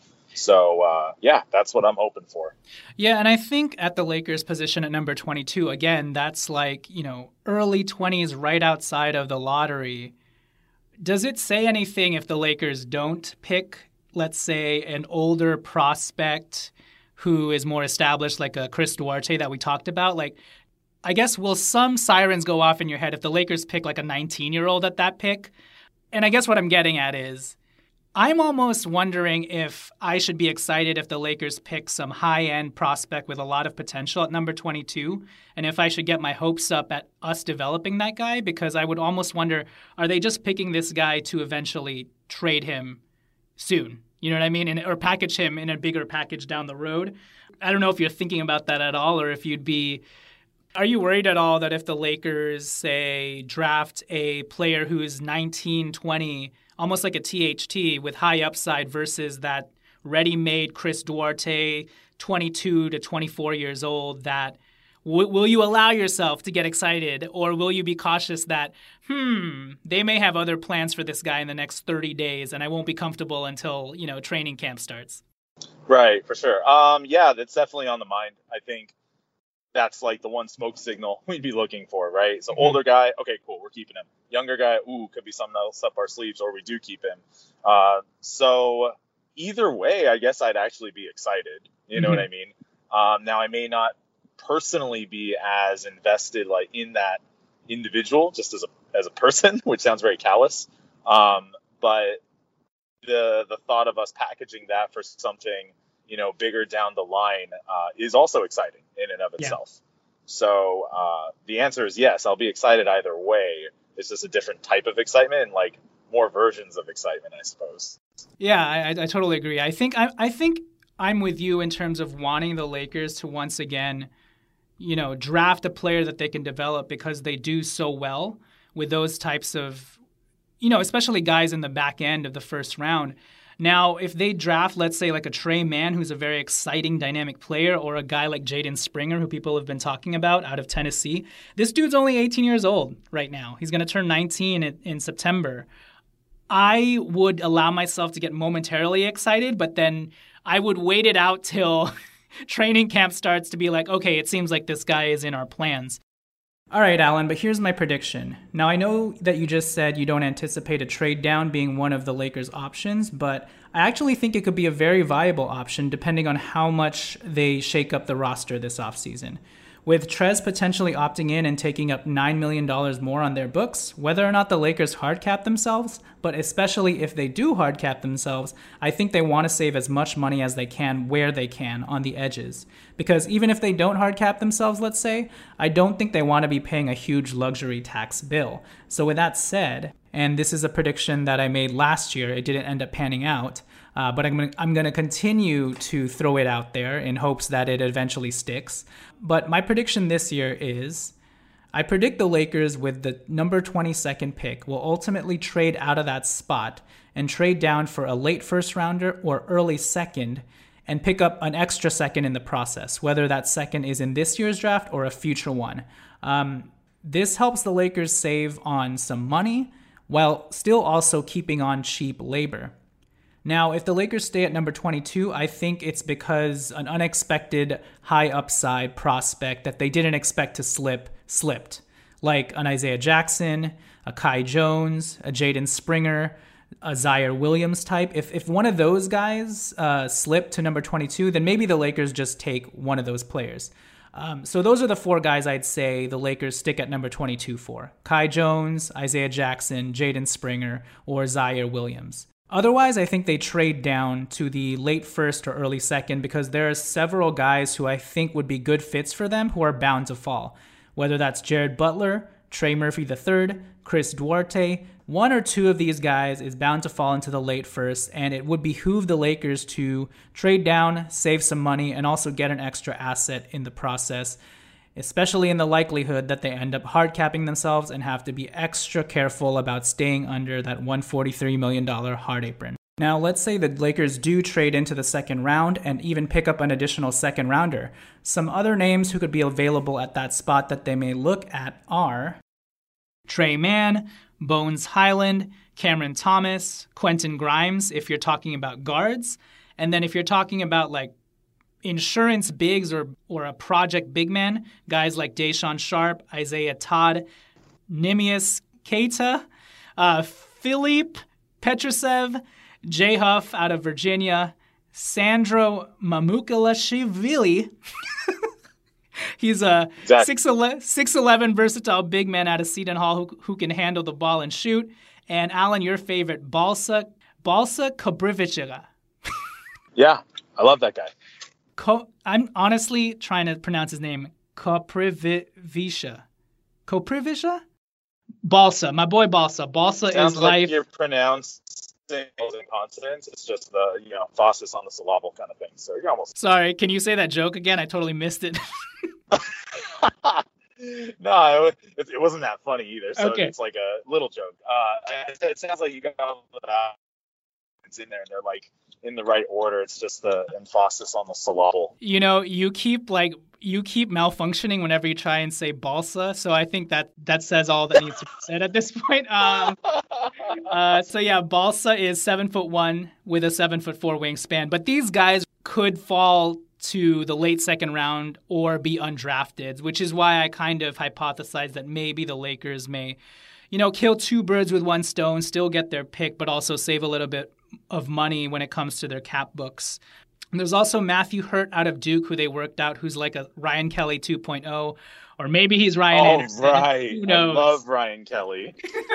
So, yeah, that's what I'm hoping for. Yeah, and I think at the Lakers' position at number 22, again, that's like, you know, early 20s right outside of the lottery. Does it say anything if the Lakers don't pick, let's say, an older prospect who is more established, like a Chris Duarte that we talked about? Like, I guess, will some sirens go off in your head if the Lakers pick like a 19-year-old at that pick? And I guess what I'm getting at is I'm almost wondering if I should be excited if the Lakers pick some high-end prospect with a lot of potential at number 22, and if I should get my hopes up at us developing that guy, because I would almost wonder, are they just picking this guy to eventually trade him soon? You know what I mean? Or package him in a bigger package down the road. I don't know if you're thinking about that at all, or if you'd be... Are you worried at all that if the Lakers, say, draft a player who's 19, 20, almost like a THT with high upside versus that ready-made Chris Duarte, 22 to 24 years old, that will you allow yourself to get excited, or will you be cautious that, they may have other plans for this guy in the next 30 days and I won't be comfortable until, you know, training camp starts? Right, for sure. Yeah, that's definitely on the mind. I think that's like the one smoke signal we'd be looking for, right? So older guy, okay, cool, we're keeping him. Younger guy, could be something else up our sleeves, or we do keep him. So either way, I guess I'd actually be excited. You know what I mean? Now, I may not personally be as invested like in that individual just as a person, which sounds very callous. But the thought of us packaging that for something, you know, bigger down the line is also exciting in and of itself. So the answer is yes, I'll be excited either way. It's just a different type of excitement and like more versions of excitement, I suppose. Yeah, I totally agree. I think I'm with you in terms of wanting the Lakers to once again, you know, draft a player that they can develop, because they do so well with those types of, you know, especially guys in the back end of the first round. Now, if they draft, let's say, like a Trey Mann, who's a very exciting, dynamic player, or a guy like Jaden Springer, who people have been talking about out of Tennessee, this dude's only 18 years old right now. He's going to turn 19 in September. I would allow myself to get momentarily excited, but then I would wait it out till training camp starts to be like, okay, it seems like this guy is in our plans. All right, Alan, but here's my prediction. Now, I know that you just said you don't anticipate a trade down being one of the Lakers' options, but I actually think it could be a very viable option depending on how much they shake up the roster this offseason. With Trez potentially opting in and taking up $9 million more on their books, whether or not the Lakers hard cap themselves, but especially if they do hard cap themselves, I think they want to save as much money as they can where they can on the edges. Because even if they don't hard cap themselves, let's say, I don't think they want to be paying a huge luxury tax bill. So with that said, and this is a prediction that I made last year, it didn't end up panning out, but I'm going to continue to throw it out there in hopes that it eventually sticks. But my prediction this year is, I predict the Lakers with the number 22nd pick will ultimately trade out of that spot and trade down for a late first rounder or early second and pick up an extra second in the process, whether that second is in this year's draft or a future one. This helps the Lakers save on some money while still also keeping on cheap labor. Now, if the Lakers stay at number 22, I think it's because an unexpected high upside prospect that they didn't expect to slipped. Like an Isaiah Jackson, a Kai Jones, a Jaden Springer, a Zaire Williams type. If one of those guys slipped to number 22, then maybe the Lakers just take one of those players. So those are the four guys I'd say the Lakers stick at number 22 for. Kai Jones, Isaiah Jackson, Jaden Springer, or Zaire Williams. Otherwise, I think they trade down to the late first or early second because there are several guys who I think would be good fits for them who are bound to fall. Whether that's Jared Butler, Trey Murphy III, Chris Duarte, one or two of these guys is bound to fall into the late first, and it would behoove the Lakers to trade down, save some money, and also get an extra asset in the process, especially in the likelihood that they end up hard capping themselves and have to be extra careful about staying under that $143 million hard apron. Now, let's say the Lakers do trade into the second round and even pick up an additional second rounder. Some other names who could be available at that spot that they may look at are Trey Mann, Bones Highland, Cameron Thomas, Quentin Grimes, if you're talking about guards. And then if you're talking about like insurance bigs or a project big man, guys like Dayshawn Sharp, Isaiah Todd, Nimius Keita, Philippe Petrusev, Jay Huff out of Virginia, Sandro Mamukelashvili. He's a 6'11" versatile big man out of Seton Hall who can handle the ball and shoot. And Alan, your favorite, Balsa Koprivica. Yeah, I love that guy. I'm honestly trying to pronounce his name. Koprivica? Balsa, my boy Balsa. Balsa Sounds is like life. you're pronouncing in consonants. It's just the emphasis on the syllable kind of thing. So you're almost. Sorry, can you say that joke again? I totally missed it. No, it wasn't that funny either. So Okay. It's like a little joke. It sounds like you got it's in there, and they're like in the right order. It's just the emphasis on the syllable. You keep malfunctioning whenever you try and say balsa, so I think that says all that needs to be said at this point. So yeah, Balsa is 7'1" with a 7'4" wingspan, but these guys could fall to the late second round or be undrafted, which is why I kind of hypothesize that maybe the Lakers may, kill two birds with one stone, still get their pick, but also save a little bit of money when it comes to their cap books. And there's also Matthew Hurt out of Duke, who they worked out, who's like a Ryan Kelly 2.0, or maybe he's Ryan Anderson. Right. Who knows? I love Ryan Kelly.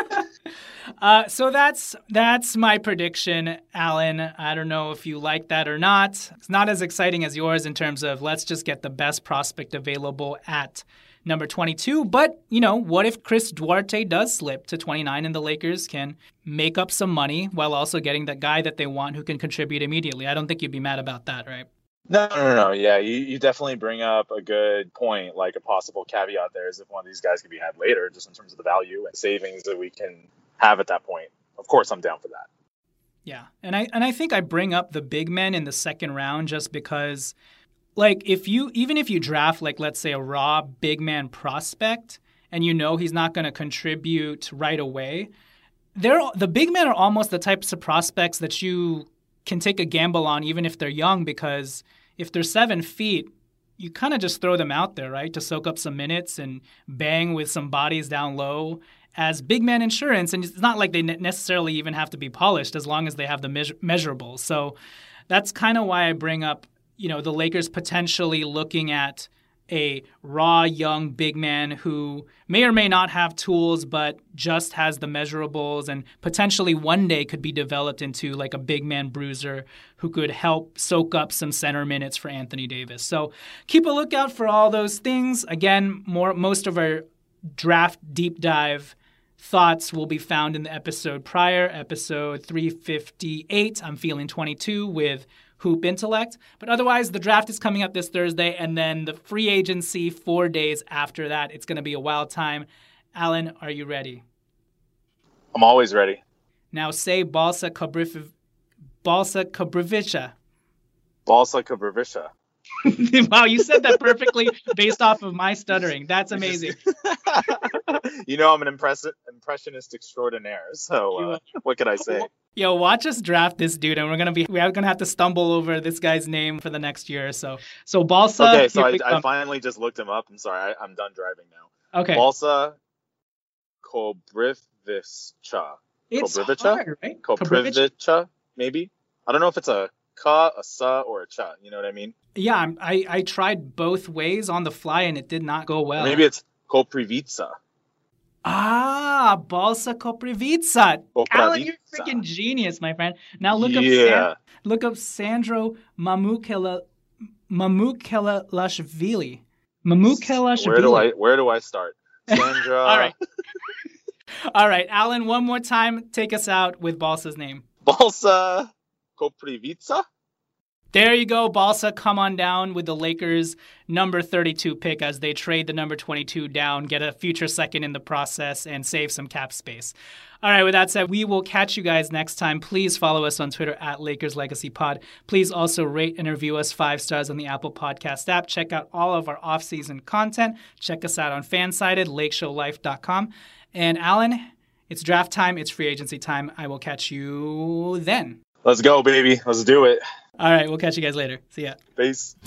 So that's my prediction, Alan. I don't know if you like that or not. It's not as exciting as yours in terms of let's just get the best prospect available at number 22. But, what if Chris Duarte does slip to 29 and the Lakers can make up some money while also getting that guy that they want who can contribute immediately? I don't think you'd be mad about that, right? No. Yeah, you definitely bring up a good point. Like a possible caveat there is if one of these guys can be had later, just in terms of the value and savings that we can have at that point. Of course, I'm down for that. Yeah, and I think I bring up the big men in the second round just because, like, even if you draft, like, let's say a raw big man prospect and he's not going to contribute right away, the big men are almost the types of prospects that you can take a gamble on even if they're young, because if they're 7 feet, you kind of just throw them out there, right, to soak up some minutes and bang with some bodies down low as big man insurance. And it's not like they necessarily even have to be polished as long as they have the measurables. So that's kind of why I bring up, the Lakers potentially looking at a raw, young, big man who may or may not have tools, but just has the measurables and potentially one day could be developed into like a big man bruiser who could help soak up some center minutes for Anthony Davis. So keep a lookout for all those things. Again, most of our draft deep dive thoughts will be found in the episode prior, episode 358. I'm feeling 22 with Hoop Intellect. But otherwise, the draft is coming up this Thursday, and then the free agency 4 days after that. It's going to be a wild time. Alan, are you ready? I'm always ready. Now say Balsa Koprivica. Balsa Koprivica. Wow, you said that perfectly based off of my stuttering. That's amazing. You know I'm an impressionist extraordinaire, so what can I say? Yo, watch us draft this dude, and we're gonna have to stumble over this guy's name for the next year or so. So Balsa. Okay, so I finally just looked him up. I'm sorry, I'm done driving now. Okay. Balsa Koprivica. It's hard, right? Koprivica, maybe. I don't know if it's a ka, a sa, or a cha. You know what I mean? Yeah, I tried both ways on the fly, and it did not go well. Or maybe it's Koprivica. Balsa Koprivica. Alan, you're a freaking genius, my friend. Now look up Sandro Mamukelashvili. Mamukelashvili. Where do I start? Sandra. All right, Alan, one more time. Take us out with Balsa's name. Balsa Koprivica? There you go, Balsa. Come on down with the Lakers' number 32 pick as they trade the number 22 down, get a future second in the process, and save some cap space. All right, with that said, we will catch you guys next time. Please follow us on Twitter at LakersLegacyPod. Please also rate and review us 5 stars on the Apple Podcast app. Check out all of our off-season content. Check us out on Fansided, LakeshowLife.com. And Alan, it's draft time. It's free agency time. I will catch you then. Let's go, baby. Let's do it. All right, we'll catch you guys later. See ya. Peace.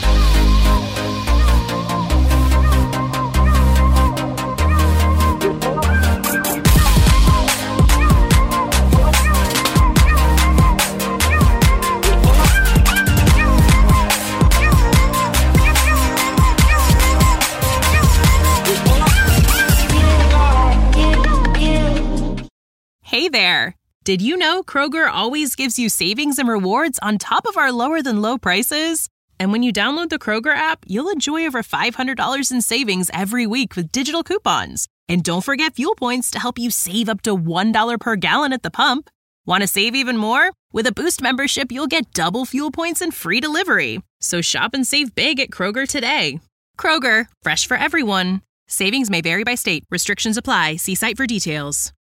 Hey there. Did you know Kroger always gives you savings and rewards on top of our lower-than-low prices? And when you download the Kroger app, you'll enjoy over $500 in savings every week with digital coupons. And don't forget fuel points to help you save up to $1 per gallon at the pump. Want to save even more? With a Boost membership, you'll get double fuel points and free delivery. So shop and save big at Kroger today. Kroger, fresh for everyone. Savings may vary by state. Restrictions apply. See site for details.